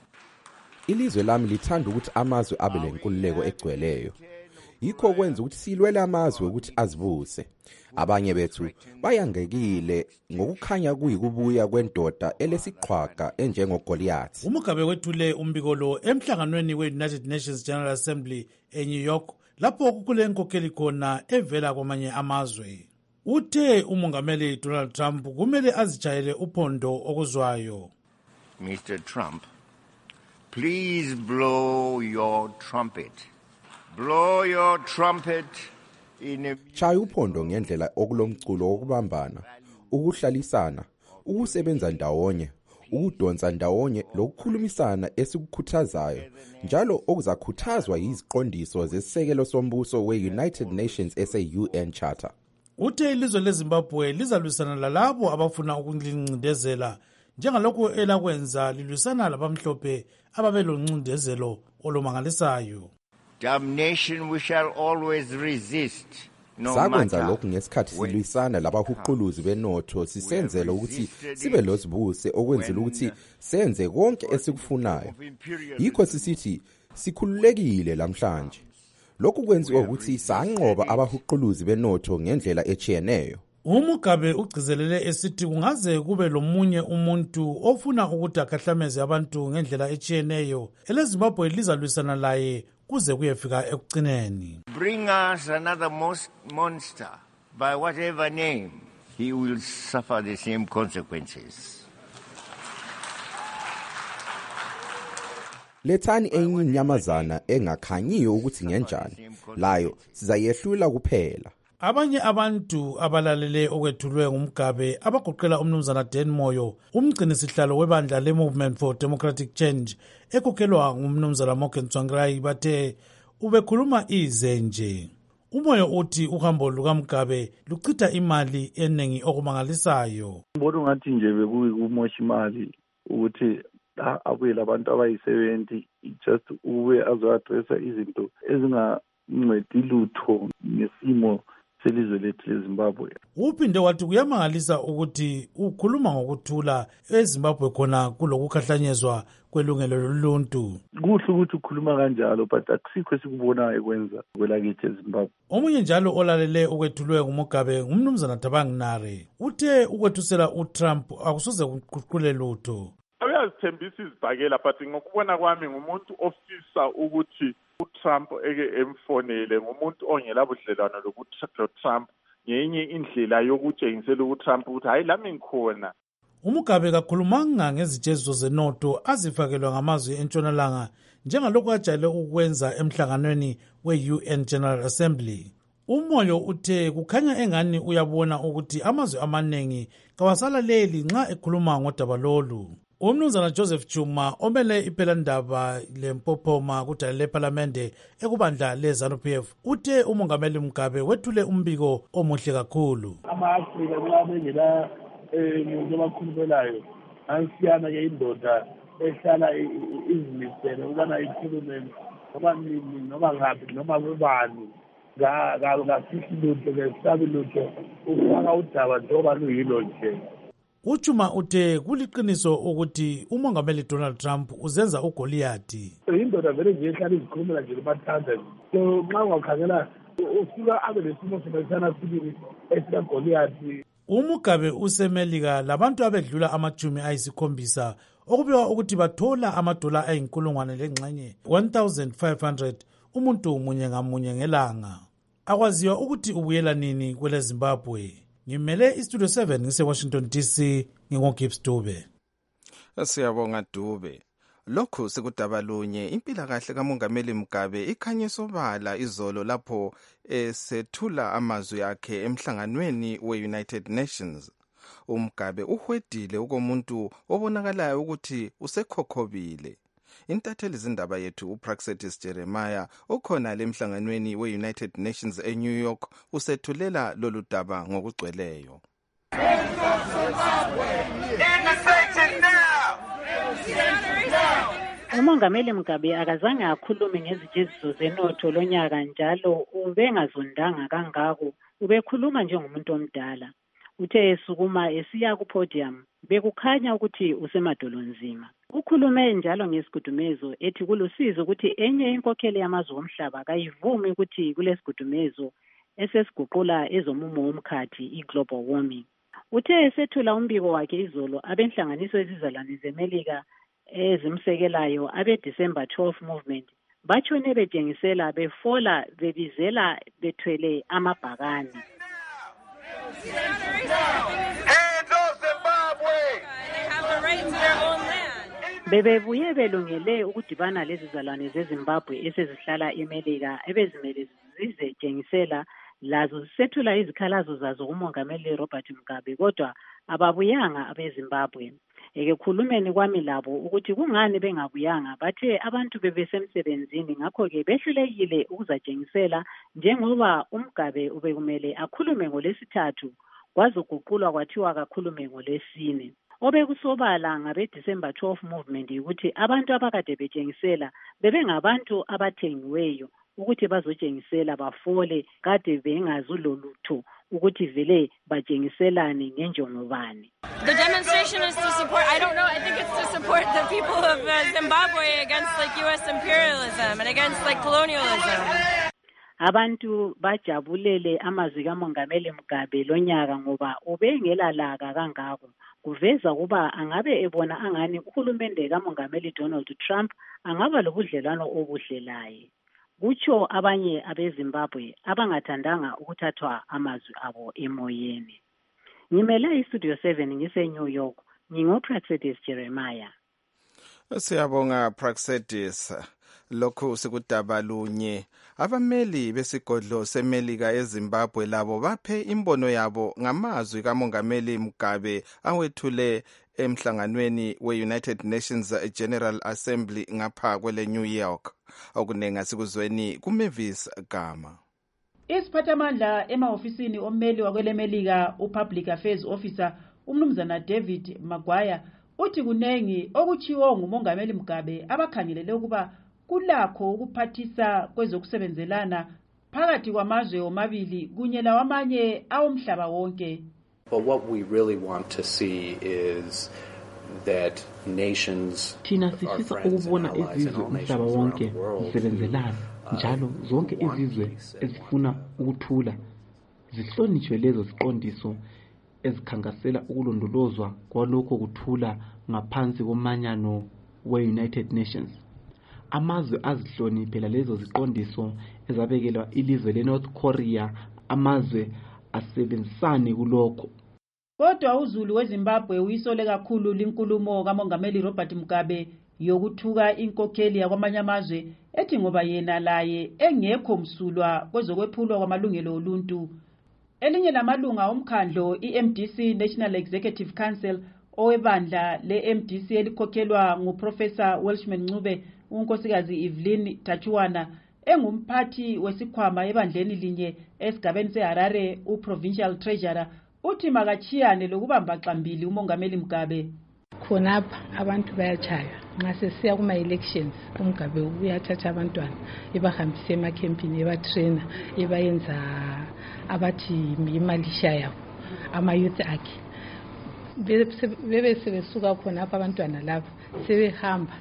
Ilizwe lami lithanda ukuthi amazwe abe lenkululeko egcweleyo. Yikho kwenza ukuthi silwele amazwe ukuthi azibuse. Abanye bethu bayangekile ngokukhanya kuyikubuya kwendoda elesiqhwaga enjengogoliath. uMugabe wethule umbiko lo emhlanganweni we-United Nations General Assembly eNew York lapho kukule nkokheli khona evela kwamanye amazwe. Uthe umongameli Donald Trump kumele azijayele uphondo okuzwayo. Mr. Trump, please blow your trumpet. Blow your trumpet in a... Chaya uphondo ngendlela okulomculo wokubambana, ukuhlalisana, ukusebenza ndawonye, ukudonsa ndawonye lokukhulumisana esikukhuthazayo, njalo okuzakhuthazwa yiziqondiso zesisekelo sombuso we-United Nations ese-UN Charter. Uthe ilizwe leZimbabwe lizalwisana lalabo abafuna ukulincindezela njengalokhu elakwenza lilwisana labamhlophe ababeloncindezelo olumangalisayo. Damnation we shall always resist. No sakwenza lokhu ngesikhathi silwisana labahuquluzi benotho sisenzela ukuthi sibe lozibuse okwenzela ukuthi senze konke esikufunayo. Yikho sisithi sikhululekile lamhlanje. Lokhu kwenziwa ukuthi sanqoba abahuquluzi benotho ngendlela echiyeneyo. uMugabe ugcizelele esithi kungaze kube lomunye umuntu ofuna ukuthi akhahlameze abantu ngendlela echiyeneyo eleZimbabwe lizalwisana laye kuze kuyefika ekugcineni. Bring us another monster by whatever name, he will suffer the same consequences. Lethani enye inyamazana engakhanyiyo ukuthi ngenjani, layo sizayehlula kuphela. Abanye abantu abalalele okwethulwe nguMugabe abagoqela umnumzana Dan Moyo, umgcini sihlalo webandla le-Movement for Democratic Change ekhokhelwa ngumnumzana Morgan Tsvangirai bathe ubekhuluma ize nje. Umoyo uthi uhambo lukaMugabe luchitha imali eningi okumangalisayo. Mbona ungathi nje bekumosha imali ukuthi abuye labantu abayi-70 just ube azo-adressa izinto ezingancedi lutho ngesimo selizwe lethu leZimbabwe. Uphinde wathi kuyamangalisa ukuthi ukhuluma ngokuthula eZimbabwe khona kulokukhahlanyezwa kwelungelo loluntu. Kuhle ukuthi ukhuluma kanjalo but akusikho esikubonayo ekwenza kwelakithi eZimbabwe. Omunye njalo olalele ukwethulwe nguMugabe ngumnumzana Thabang Nare uthe ukwethusela uTrump akusoze kuguqule lutho. Uyazithembisa izibhakela but ngokubona kwami ngumuntu ofisa ukuthi uTrump emfonele, ngumuntu ongela budlelwano loTrump ngenye indlela yokutshengisela uTrump ukuthi hayi lami ngikhona. uMugabe kakhulumanga ngezitsheziso zenotho azifakelwa ngamazwe entshonalanga njengalokhu ajayele ukwenza emhlanganweni we-UN General Assembly. Umoyo uthe kukhanya engani uyabona ukuthi amazwe amaningi kawasalaleli nxa ekhuluma ngodaba lolu. Umnumzana Joseph Chuma omele ipelandaba leMpophoma kudala leParlamente ekubandla leZANU-PF uthe umongameli Mugabe wethule umbiko omuhle kakhulu. Ama-Afrika nxa bengela muntu abakhulumelayo ansiyana ke indoda ehlala izimisele ukubana ikhulume noma nini noma ngaphi noma kubani ngafihli lutho ngesabi lutho ufaka udaba njengoba luyilo nje. Uchuma uthe kuliqiniso ukuthi umongameli Donald Trump uzenza uGoliathi. Indoda vele nje ehlala izikhulumela nje kubathanda. So nxa ungakhangela ufika abe lesimo semesana sibili esikaGoliathi. uMugabe usemelika labantu abedlula ama-70 okubikwa ukuthi bathola amadola ayinkulungwane lengxenye 1,500 umuntu munye ngamunye ngelanga. Akwaziwa ukuthi ubuyela nini kwele Zimbabwe. Ngimele iStudio 7 ngise-Washington DC ngingoGibbs Dube. Siyabonga Dube. Lokhu sekudaba lunye impilakahle kamongameli Mugabe ikhanye sobala izolo lapho esethula amazwi akhe emhlanganweni we-United Nations. uMugabe uhwedile ukomuntu obonakalayo ukuthi usekhokhobile. Intatheli zindaba yethu uPraxetis Jeremiah okhona lemhlanganweni we-United Nations eNew York usethulela lolu daba ngokugcweleyo. Umongameli Mugabe akazange akhulume ngezitsheziso zenotho lonyaka njalo ubengazondanga kangako, ubekhuluma njengomuntu omdala. Uthe esukuma esiya ku-podium bekukhanya ukuthi usemadolonzima. Ukhulume njalo ngesigudumezo ethi kulusizo ukuthi enye inkokheli yamazwe omhlaba kayivumi ukuthi kulesigudumezo esesiguqula ezomumo womkhathi i-global warming. Uthe esethula umbiko wakhe izolo abenhlanganiso ezizalwane zeMelika ezimsekelayo abe-December 12 movement batshone betshengisela befola bebizela bethwele amabhakani. Bebebuye belungele ukudibana lezizalwane zeZimbabwe esezihlala eMelika ebezimele zizetshengisela lazo zisethula izikhalazo zazo kumongameli Robert Mugabe kodwa ababuyanga abeZimbabwe. Ekhulumeni kwami labo ukuthi kungani bengabuyanga bathe abantu bebesemsebenzini ngakho-ke behlulekile ukuzatshengisela njengoba uMugabe ubekumele akhulume ngoLwesithathu kwazoguqulwa kwathiwa kakhulume ngoLwesine. Obekusobala ngabe-December 12 movement ukuthi abantu abakade betshengisela bebengabantu abathengiweyo ukuthi bazotshengisela bafole kade bengazulolutho ukuthi vele batshengiselane ngenjongo bani. The demonstration is to support, I don't know, I think it's to support the people of Zimbabwe against like US imperialism and against like colonialism. Abantu bajabulele amazwi kamongameli Mugabe lonyaka ngoba ubengelalaka kangako. Kuveza kuba angabe ebona angani uhulumende kamongameli Donald Trump angaba lobudlelwano obuhle laye. Kutsho abanye abeZimbabwe abangathandanga ukuthathwa amazwi abo emoyeni. Ngimele iStudio 7 ngise-New York, ngingoPraxetis Jeremiah. Siyabonga Praxetis. Lokhu sekudaba lunye. Abameli besigodlo seMelika eZimbabwe labo baphe imbono yabo ngamazwi kamongameli Mugabe awethule emhlanganweni we-United Nations General Assembly ngapha kwele New York. Okunenga sikuzweni kuMavis Gama. Isiphathamandla emahofisini ommeli wakwelemelika uPublic Affairs Officer umnumzana David Maguire uthi kunengi okuchiwo ngumongameli Mugabe abakhangelele ukuba kulakho ukuphathisa kwezokusebenzelana phakathi kwamazwe omabili kunye lawamanye awomhlaba wonke. But what we really want to see is that nations thina sifisa ukubona izizwe umhlaba wonke zisebenzelana njalo zonke izizwe ezifuna ukuthula zihlonishwe lezo ziqondiso ezikhangasela ukulondolozwa kwalokho kuthula ngaphansi komanyano we-United Nations. Amazwe azihloniphela lezo ziqondiso ezabekelwa ilizwe leNorth Korea, amazwe asebenzisane kulokho. Kodwa uzulu weZimbabwe uyisole kakhulu linkulumo kamongameli Robert Mugabe yokuthuka inkokheli yakwamanye amazwe ethi ngoba yena laye engekho msulwa kwezokwephulwa kwamalungelo oluntu. Elinye lamalunga omkhandlo iMDC National Executive Council owebandla leMDC elikhokhelwa nguProfessor Welshman Ncube unkosikazi Evelyn Tachuwana engumphathi wesikhwama ebandleni linye esigabeni seHarare uProvincial Treasurer uthi makachiyane lokubamba xambili umongameli Mugabe. Khonapha abantu bayachaya nxa sesiya kuma elections uMugabe uyathatha abantwana ebahambise emakhempini ebatrainer ebayenza abathi imalisha yabo ama-youth akhe bebe sebesuka khonapha abantwana laba sebehamba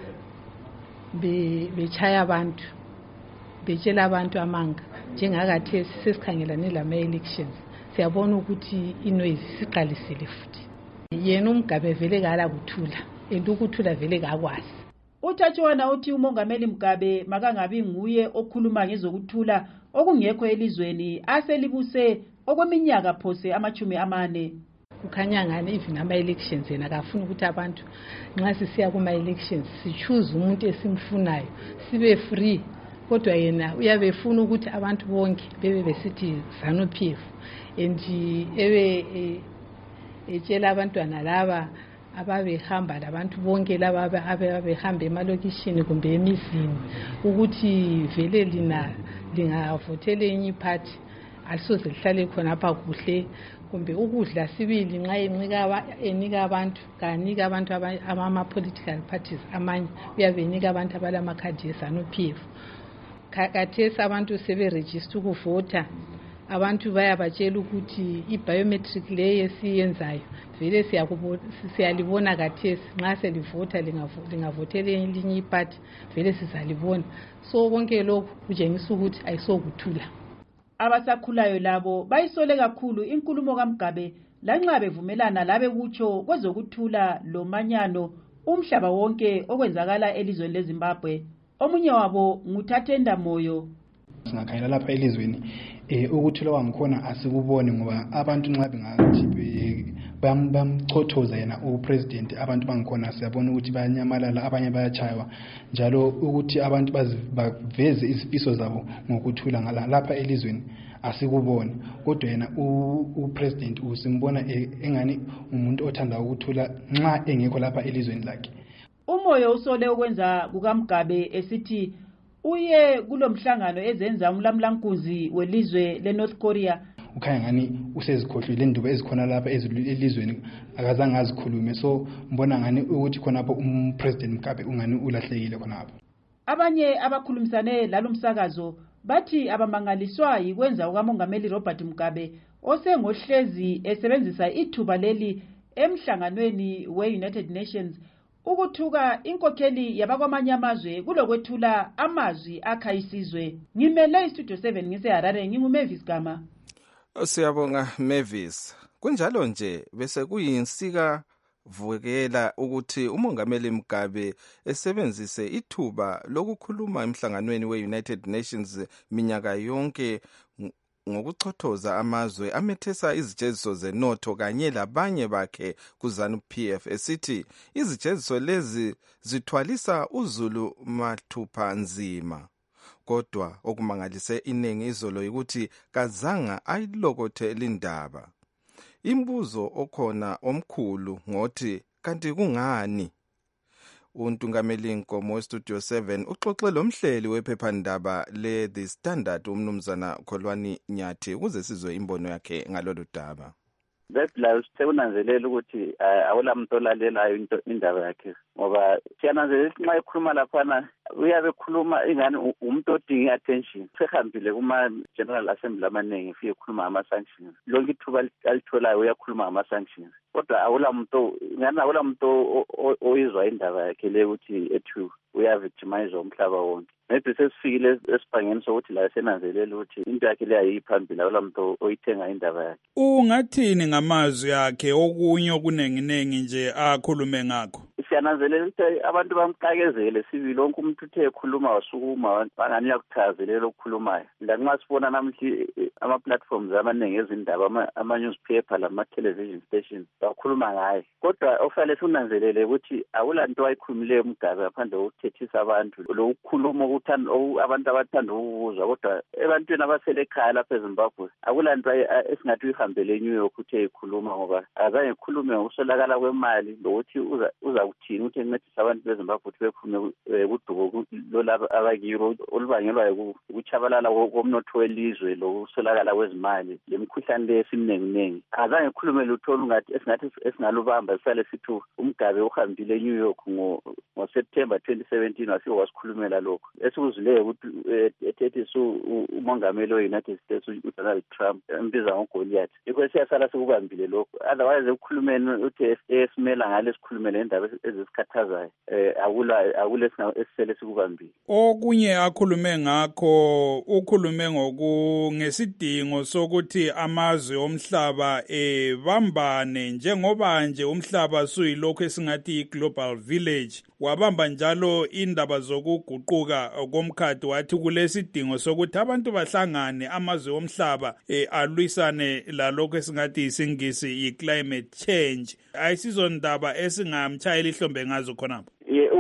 bechaya abantu betshela abantu amanga njengakathesi sesikhangelane lama-elections siyabona ukuthi inoise siqalisile futhi yena uMugabe vele kala kuthula ukuthula vele kakwazi. UTachuwana uthi umongameli Mugabe makangabi nguye okhuluma ngezokuthula okungekho elizweni aselibuse okweminyaka phose ama-40. Kukhanya ngani even ama-elections yena akafuna ukuthi abantu nxa sisiya kuma-elections sichoose umuntu esimfunayo sibe free, kodwa yena uyabefuna ukuthi abantu bonke bebe besithi ZANU-PF and etshela abantwana laba ababehamba labantu bonke laba ababehamba emalokishini kumbe emizini ukuthi vele lina lingavotela enye iphathi alisoze lihlale khonapha kuhle kumbe ukudla sibili nxa enika abantu kanika abantu ama-political parties amanye uyabenika abantu abalamakhadi eZANU-PF. Khathesi abantu seberejista ukuvota abantu bayabatshela ukuthi i-biometric le esiyenzayo vele siyalibona khathesi nxa selivota lingavotela elinye iphathi vele sizalibona. So konke lokhu kutshengisa ukuthi ayisokuthula. Abasakhulayo labo bayisole kakhulu inkulumo kaMugabe lanxa bevumelana labe kutsho kwezokuthula lomanyano umhlaba wonke okwenzakala elizweni leZimbabwe. Omunye wabo nguthathenda Moyo. Singakhangela lapha elizweni ukuthula kwamkhona asikuboni ngoba abantu nxa bengathi bamchothoza yena upresident abantu bangikhona siyabona ukuthi bayanyamalala abanye bayachaywa njalo ukuthi abantu baveze izifiso zabo ngokuthula lapha elizweni asikuboni, kodwa yena upresident usimbona engani umuntu othanda ukuthula nxa engekho lapha elizweni lakhe. Umoyo usole ukwenza kukaMugabe esithi uye kulomhlangano ezenza umlamlankuzi welizwe leNorth Korea. Ukhanya ngani usezikhohlwile indubo ezikhona lapha elizweni akazange azikhulume, so mbona ngani ukuthi khonapho umpresident Mugabe ungani ulahlekile khonapho. Abanye abakhulumisane lalomsakazo bathi abamangaliswa yikwenza ukamongameli Robert Mugabe osengohlezi esebenzisa ithuba leli emhlanganweni we-United Nations ukuthuka inkokheli yabakwamanye amazwe kulokwethula amazwi akha isizwe. Ngimele iStudio 7 ngiseHarare nginguMavis Gama. Siyabonga Mavis. Kunjalo nje bese kuyinsika vukela ukuthi umongameli Mugabe esebenzise ithuba lokukhuluma emhlanganweni we-United Nations minyaka yonke ngokuchothoza amazwe amethesa izijeziso zenotho kanye labanye bakhe kuZANU-PF esithi izijeziso lezi zithwalisa uzulu mathupha nzima. Kodwa okumangalise iningi izolo ukuthi kazanga ayilokothe lindaba. Imbuzo okhona omkhulu ngothi kanti kungani? Untungameli Nkomo weStudio 7 uxoxe lomhleli wephephandaba le-The Standard umnumzana Kholwani Nyathi ukuze sizwe imbono yakhe ngalolu daba. Bebla sekunanzelela ukuthi awula muntu olalelayo indaba yakhe ngoba siyananzelela ukuthi nxa ekhuluma laphana uyabe ekhuluma ingani umuntu odinga attention. Sehambile kuma General Assembly amaningi ufike ekhuluma ama-sanctions. Lonke ithuba alitholayo uyakhuluma ama-sanctions. Kodwa awula muntu oyizwa indaba yakhe le ukuthi ethu uyavictimize umhlaba wonke. Maybe sesifikile esibhangeni sokuthi la senanzelela ukuthi into yakhe le ayiphambili awula muntu oyithenga indaba yakhe. Ungathini ngamazwi akhe okunye okunenginengi nje akhulume ngakho? Siyananzelela ukuthi abantu bamqakezele sibili wonke umuntu uthe ekhuluma wasukuma bangani yakuthazelela okukhulumayo. Lanxa sibona namhla ama-platforms amaningi ezindaba ama-newspaper lama-television stations bakhuluma ngaye. Kodwa ofanele sikunanzelele ukuthi akulanto ayikhulumileyo uMgabe ngaphandle kokuthethisa abantu lokukhuluma abantu abathanda ukuzwa. Kodwa ebantwini abasele ekhaya lapha eZimbabwe akulanto esingathi uyihambele eNew York uthe ekhuluma ngoba azange ekhulume ngokuswelakala kwemali lokuthi uza kuthini ukuthi encedise abantu beZimbabwe ukuthi bephume kudubo lolaba abakiro olubangelwa ukuchabalala komnotho welizwe lokuswelakala kwezimali lemikhuhlane lesimnenginengi. Azange ekhulume lutho esingathi esingalubamba sisale sithi uMgabe uhambile eNew York ngoSeptember 2017 wafike wasikhulumela lokho. Esikuzwileyo ukuthi ethethi umongameli we-United States uDonald Trump embiza ngoGoliath. Yikho siyasala sikubambile lokho. Otherwise ekukhulumeni uthi esimela ngale sikhulumele indaba ezisikhathazayo akule esisele sikubambile. Okunye akhulume ngakho ukhulume ngesidingo sokuthi amazwe omhlaba bambane njengoba nje umhlaba suyilokho esingathi i-global village. Wabamba njalo indaba zokuguquka komkhathi wathi kulesidingo sokuthi abantu bahlangane amazwe omhlaba alwisane lalokho esingathi isingisi i-climate change. Ayisizondaba esingamtshayela ihlombe ngazo khonapho.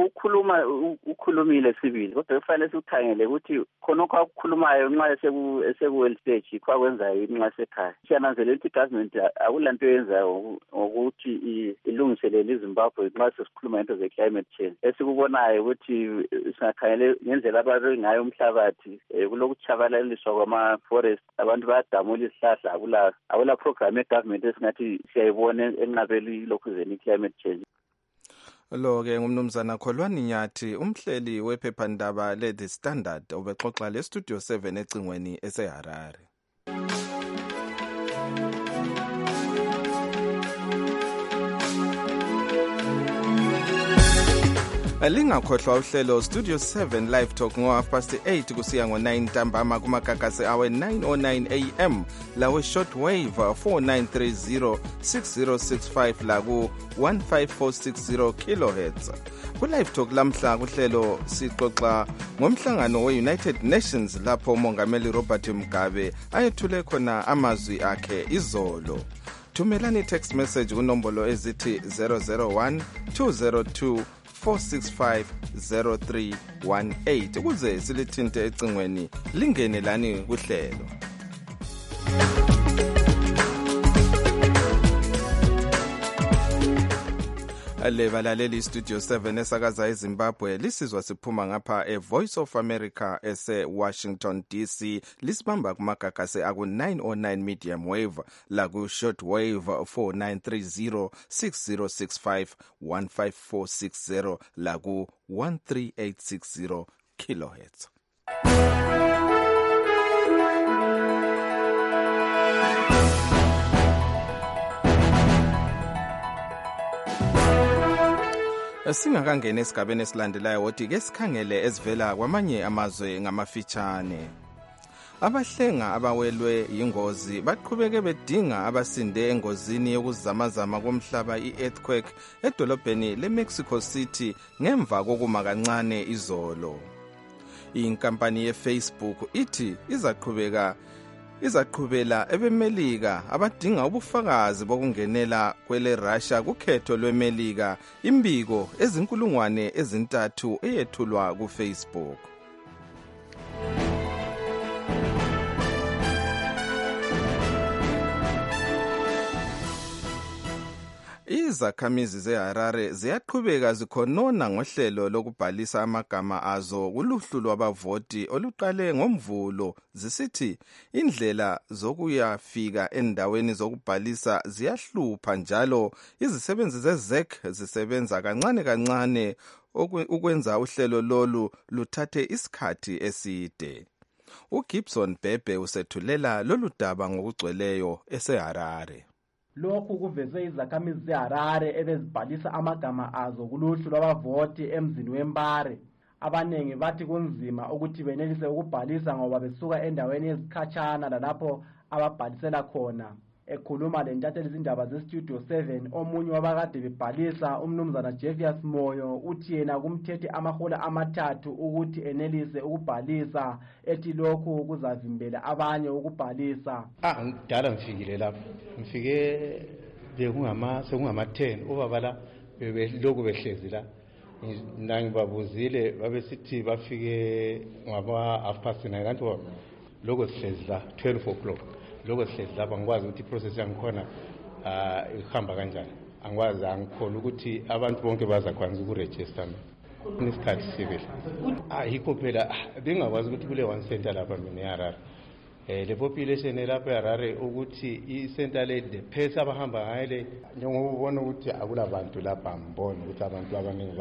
Ukhulumile sibili kodwa kufanele sikukhangele ukuthi khonokho akukhulumayo nxa eseku-world stage kwakwenzayo nxa sekhaya. Siyananzelela ukuthi i-government akulanto yenzayo ngokuthi ilungiselele iZimbabwe nxa sesikhuluma ngento ze-climate change. Esikubonayo ukuthi singakhangele ngendlela ababe ngayo umhlabathi kulokuchabalaliswa kwama-forest abantu bayadamula izihlahla akula program ye-government esingathi siyayibona enqabeli lokhuzeni i-climate change. Lo-ke ngumnumzana Kholwani Nyathi umhleli wephephandaba le-The Standard obexoxa le-Studio 7 ecingweni eseHarare. Lingakhohlwa uhlelo Studio 7 Live Talk ngo8 kusiya ngo9 ntambama kumagagasi awe 909 AM lawe shortwave 4930 6065 la ku 15460 kHz. Ku Live Talk lamhla kuhlelo sixoxa ngomhlangano we-United Nations lapho umongameli Robert Mugabe ayethule khona amazwi akhe izolo. Thumelani text message kunombolo ezithi 001 202 4650318 ukuze silithinte ecingweni lingene lani kuhlelo. Balaleli Studio 7 esakaza eZimbabwe lisizwa siphuma ngapha eVoice of America ese-Washington DC lisibamba kumagagasi aku-909 medium wave laku shortwave 4930 6065 15460 laku 13860 kHz. Singakangena esigabeni esilandelayo wodi ke sikhangele ezivela kwamanye amazwe ngamafitshane. Abahlenga abawelwe ingozi baqhubeke bedinga abasinde engozini yokuzamazama komhlaba i-earthquake edolobheni leMexico City ngemva kokuma kancane izolo. Inkampani yeFacebook ithi izaqhubela ebemelika abadinga ubufakazi bokungenela kwele Russia kukhetho lwemelika imbiko ezinkulungwane ezintathu eyethulwa kuFacebook. Izakhamizi zeHarare ziyaqhubeka zikhonona ngohlelo lokubhalisa amagama azo kuluhlu lwabavoti oluqale ngoMvulo zisithi indlela zokuyafika endaweni zokubhalisa ziyahlupha njalo izisebenzi zeZEC zisebenza kancane kancane ukwenza uhlelo lolu luthathe isikhathi eside. uGibson Bhebhe usethulela lolu daba ngokugcweleyo eseHarare. Lokhu kuveze izakhamizi zeHarare ebezibhalisa amagama azo kuluhlu lwabavoti emzini weMbare. Abanengi bathi kunzima ukuthi benelise ukubhalisa ngoba besuka endaweni ezikhatshana lalapho ababhalisela khona. Ekhuluma lentatheli izindaba zeStudio 7 omunye wabakade bebhalisa umnumzana Jeffius Moyo uthi yena kumthethe amahola amathathu ukuthi enelise ukubhalisa ethi lokhu kuzavimbela abanye ukubhalisa. Ngidala ngifikile lapho. Ngifike sekungama 10 ubabala bebeloko behlezi la. Ngibabuzile babesithi bafike ngaba 9:30 kanti lokho sihlezi la 12 o'clock. Lokho sihlezi lapha ngikwazi ukuthi iprocess yangikhona ihamba kanjani. Angikwazi angikhona ukuthi abantu bonke bazakwanisa ukuregister ngesikhathi sibili. Yikho phela bengakwazi ukuthi kule one center lapha mina eHarare. Le population lapha eHarare ukuthi i-center le the pace abahamba ngayo le njengobona ukuthi akulabantu lapha ngibona ukuthi abantu abaningi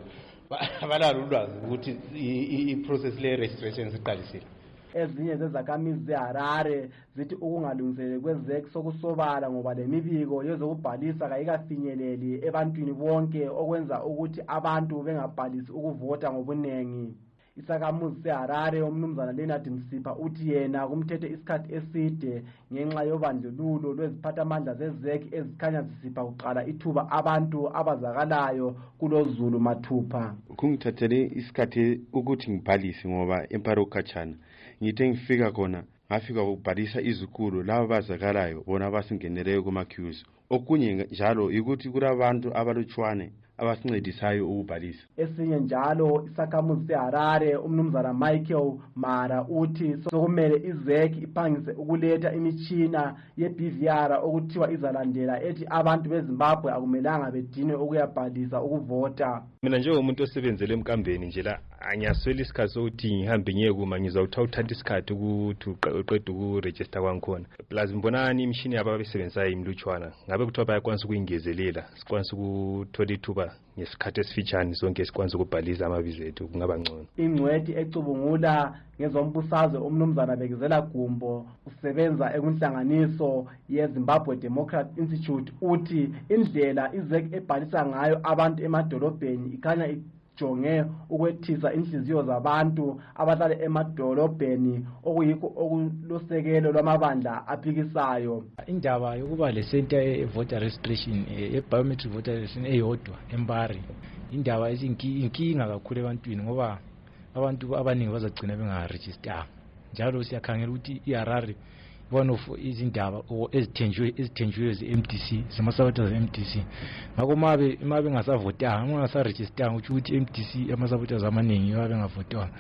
balalo ulwazi ukuthi i-process le registration siqalisile. Ezinye zezakhamizi zeHarare zithi ukungalungiseleli kweZEC sokusobala ngoba lemibiko yezokubhalisa kayikafinyeleli ebantwini bonke okwenza ukuthi abantu bengabhalisi ukuvota ngobunengi. Isakhamuzi seHarare umnumzana Leonard Msipha uthi yena kumthethe isikhathi eside ngenxa yobandlululo lweziphathamandla zeZEC ezikhanya zisipha kuqala ithuba abantu abazakalayo kuloZulu mathupha. Kungithathele isikhathi ukuthi ngibhalise ngoba emparo khatshana. Ngithe ngifika khona ngafika ukubhalisa izikulu laba bazakalayo bona basingeneleyo kuma-queues. Okunye njalo ukuthi kulabantu abalutshwane abasincedisayo ukubhalisa. Esinye njalo isakhamuzi seHarare umnumzana Michael Mara uthi sokumele iZEC iphangise ukuletha imitshina yeBVR okuthiwa izalandela ethi abantu beZimbabwe akumelanga bedine ukuyabhalisa ukuvota. Mina njengomuntu osebenzele emkambeni nje la angiyaswela isikhathi sokuthi ngihambe ngiyekuma ngizawuthatha isikhathi ukuthi uqede ukuregister kwangikhona. Plus mbonani imishini ababesebenzayo imlutshwana ngabe kuthiwa bayakwanisa ukuyingezelela sikwanisa ukuthola ithuba ngesikhathi esifitshane sonke sikwanisa ukubhalisa amabizo ethu kungaba ngcono. Ingcweti ecubungula ngezombusazwe umnumzana Bekezela Gumbo usebenza ekunhlanganiso yeZimbabwe Democrat Institute uthi indlela iZEC ebhalisa ngayo abantu emadolobheni ikhanya jonge ukwethisa inhliziyo zabantu abahlala emadolobheni okuyikho okulusekelo lwamabandla aphikisayo. Indaba yokuba le center voter registration biometric voter registration eyodwa eMbari indaba inkinga kakhulu ebantwini ngoba abantu abaningi bazagcina bengaregister njalo siyakhangela ukuthi iHarare one of izindaba ezithenjiwe ze-MDC zamasabatha ze-MDC ngakho mabe ngasavotanga ngasarejistanga ukuthi MDC amasabatha amaningi babe ngavotanga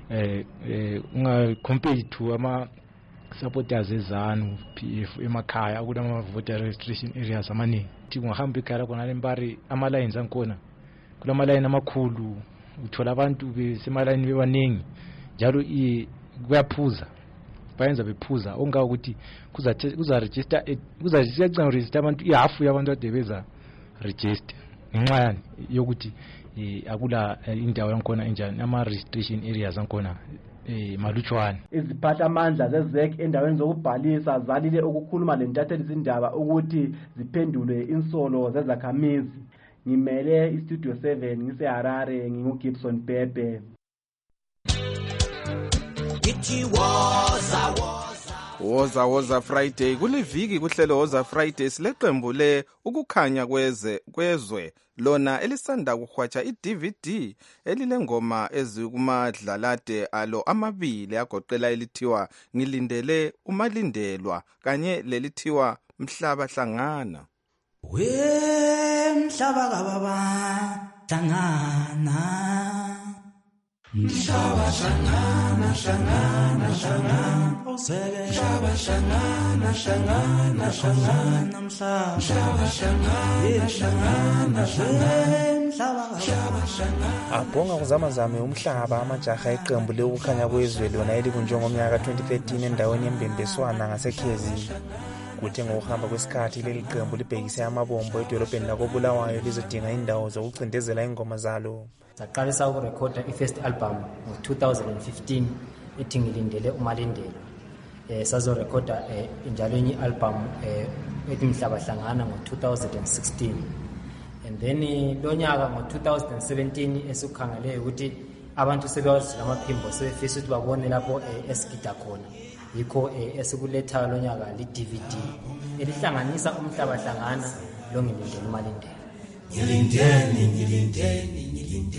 ungacompare to ama-supporters ezanu PF emakhaya kulama voter registration areas amaningi ukuthi kungahamba ikhaya khona leMbari ama-lines angikhona kulama-line amakhulu uthola abantu besemalayini bebaningi njalo kuyaphuza bayenza bephuza onga ukuthi kuzaregister kuzaregister abantu ihafu yabantu ade beza register ngenxa yokuthi akula indawo yakhona enjani ama registration areas ankhona malutshwane. Iziphathamandla zeZEC endaweni zokubhalisa zalile ukukhuluma lentatheli izindaba ukuthi ziphendule insolo zezakhamizi. Ngimele iStudio 7 ngiseHarare nginguGibson Bhebhe. Woza Friday kuliviki kuhlelo Woza Friday sileqembu le ukukhanya kwezwe lona elisanda kuhwatsha iDVD elilengoma ezikumadlalade alo amabili agoqela elithiwa ngilindele umalindelwa kanye lelithiwa mhlaba hlangana. Mhlaba kababa hlangana Mhlaba hlangana hlangana hlangana useke mhlaba hlangana hlangana hlangana mhlaba hlangana hlangana hlangana abhonga kuzamazame umhlaba amajaha eqembu lokukhanya kwezwe lona elibunjwe ngomnyaka 2013 endaweni yembembeswana ngasekhezi. Kuthe ngokuhamba kwesikhathi leli qembu libhekise amabombo edolobheni lakoBulawayo lizodinga indawo zokucindezela ingoma zalo. Saqalisa ukurekhoda i-first album ngo-2015 ethi ngilindele umalindelo. Sazorekhoda njalo enye album ethi Mhlaba Hlangana ngo-2016. And then lo nyaka ngo-2017 esikukhangele ukuthi abantu sebewazile amaphimbo sebefisa ukuthi babone lapho esigida khona. Yikho esikuletha lo nyaka li-DVD elihlanganisa Umhlaba Hlangana lo ngilindele umalindelo. Ngilindele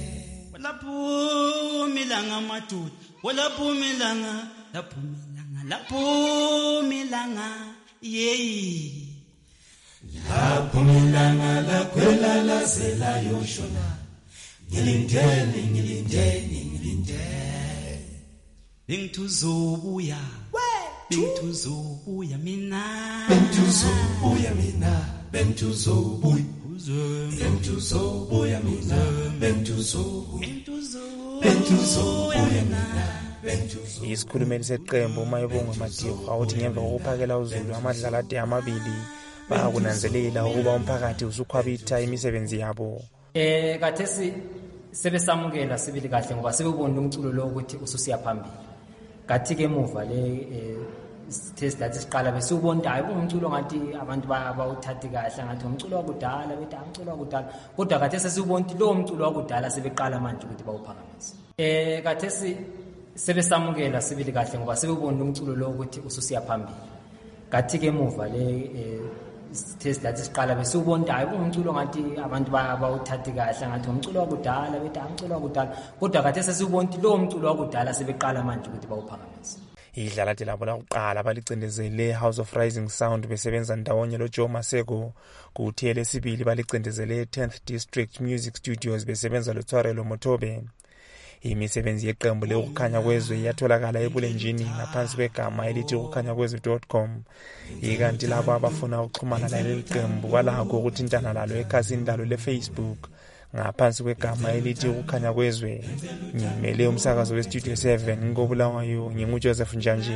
lapho milanga madudu lapho milanga yeyi lapho milanga lakwela lazela yoshona ngilindele bengithuzobuya mina isikhulumeli seqembu uMayibonga Madiba uthi ngemva kokuphakela uZulu amadlalade amabili bakunanzelela ukuba umphakathi usukhwabitha imisebenzi yabo. Kathesi sebesamukela sibili kahle ngoba sebebona umculo lo ukuthi ususiya phambili. Kathi ke emuva le test that isiqala bese ubona hayi umculo ngathi abantu bawuthathi kahle ngathi umculo wakudala bethi umculo wakudala kodwa kathesi sesibona ukuthi lo umculo wakudala sebeqala manje ukuthi bawuphakamise. Kathesi sebesamukela sibili kahle ngoba sebebona umculo lo ukuthi ususiya phambili. Kathi ke emuva le test that isiqala bese ubona hayi umculo ngathi abantu bawuthathi kahle ngathi umculo wakudala bethi umculo wakudala kodwa kathesi sesibona ukuthi lo umculo wakudala sebeqala manje ukuthi bawuphakamise. Idlalade labo lakuqala balicindezele House of Rising Sound besebenza ndawonye lo Joe Maseko. Kuthi lesibili balicindezele 10th District Music Studios besebenza lo Tshwarelo Motobe. Imisebenzi yeqembu lokukhanya kwezwe yatholakala ebulenjini ngaphansi kwegama elithi ukukhanyakwezwe.com. Ikanti labo abafuna ukuxhumana naleli qembu balakho ukuthintana lalo ekhasini lalo leFacebook ngaphansi kwegama elithi ukukhanya kwezwe. Ngimele umsakazo weStudio 7 ngoBulawayo nginguJoseph Njanje.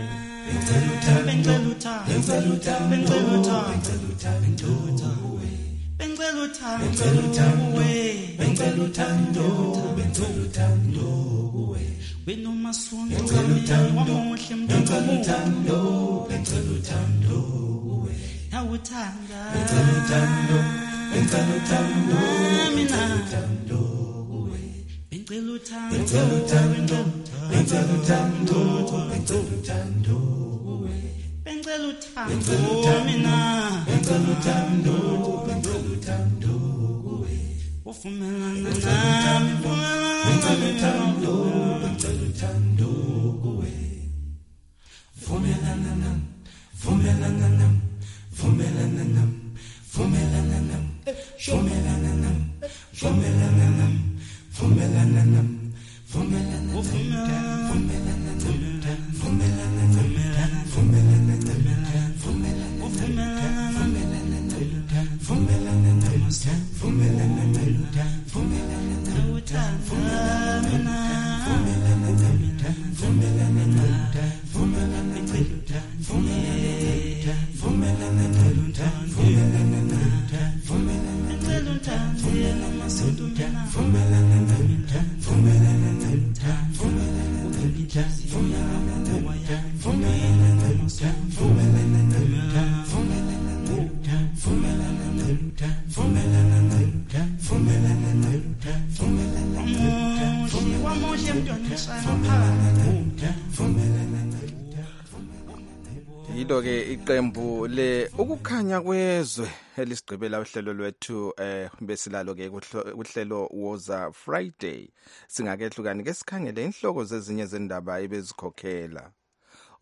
Yilo-ke iqembu le ukukhanya kwezwe elisigqibela uhlelo lwethu besilalo-ke uhlelo Woza Friday. Singakehlukani ke sikhangele inhloko zezinye zendaba ebezikhokhela.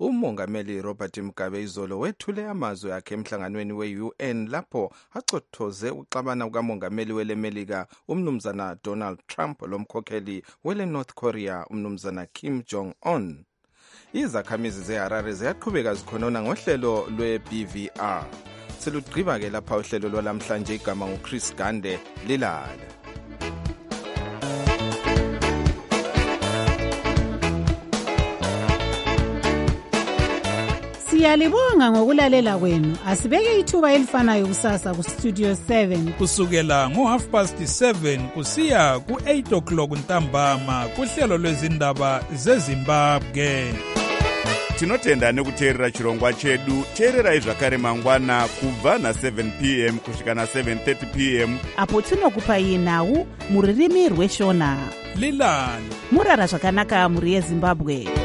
umongameli Robert Mugabe izolo wethule amazwi akhe emhlanganweni we-UN lapho acothoze ukuxabana kukamongameli welemelika umnumzana Donald Trump lomkhokheli wele North Korea umnumzana Kim Jong-un. Izakhamizi zeHarare ziyaqhubeka zikhonona ngohlelo lwe-BVR. Selugqiba-ke lapha uhlelo lwalamhlanje igama nguChris Gande lilala. Siyalibonga ngokulalela kwenu. Asibeke ithuba elifanayo kusasa ku Studio 7 kusukela ngo7:30 kusiya ku8:00 ntambama kuhlelo lwezindaba zeZimbabwe. Tinotenda nekuteerera chirongwa chedu. Teerera zvakare mangwana kubva na7 p.m. kusvika na7:30 p.m. apo tinokupa nhau muririmi rweshona. Lilani murara zvakanaka muri yeZimbabwe.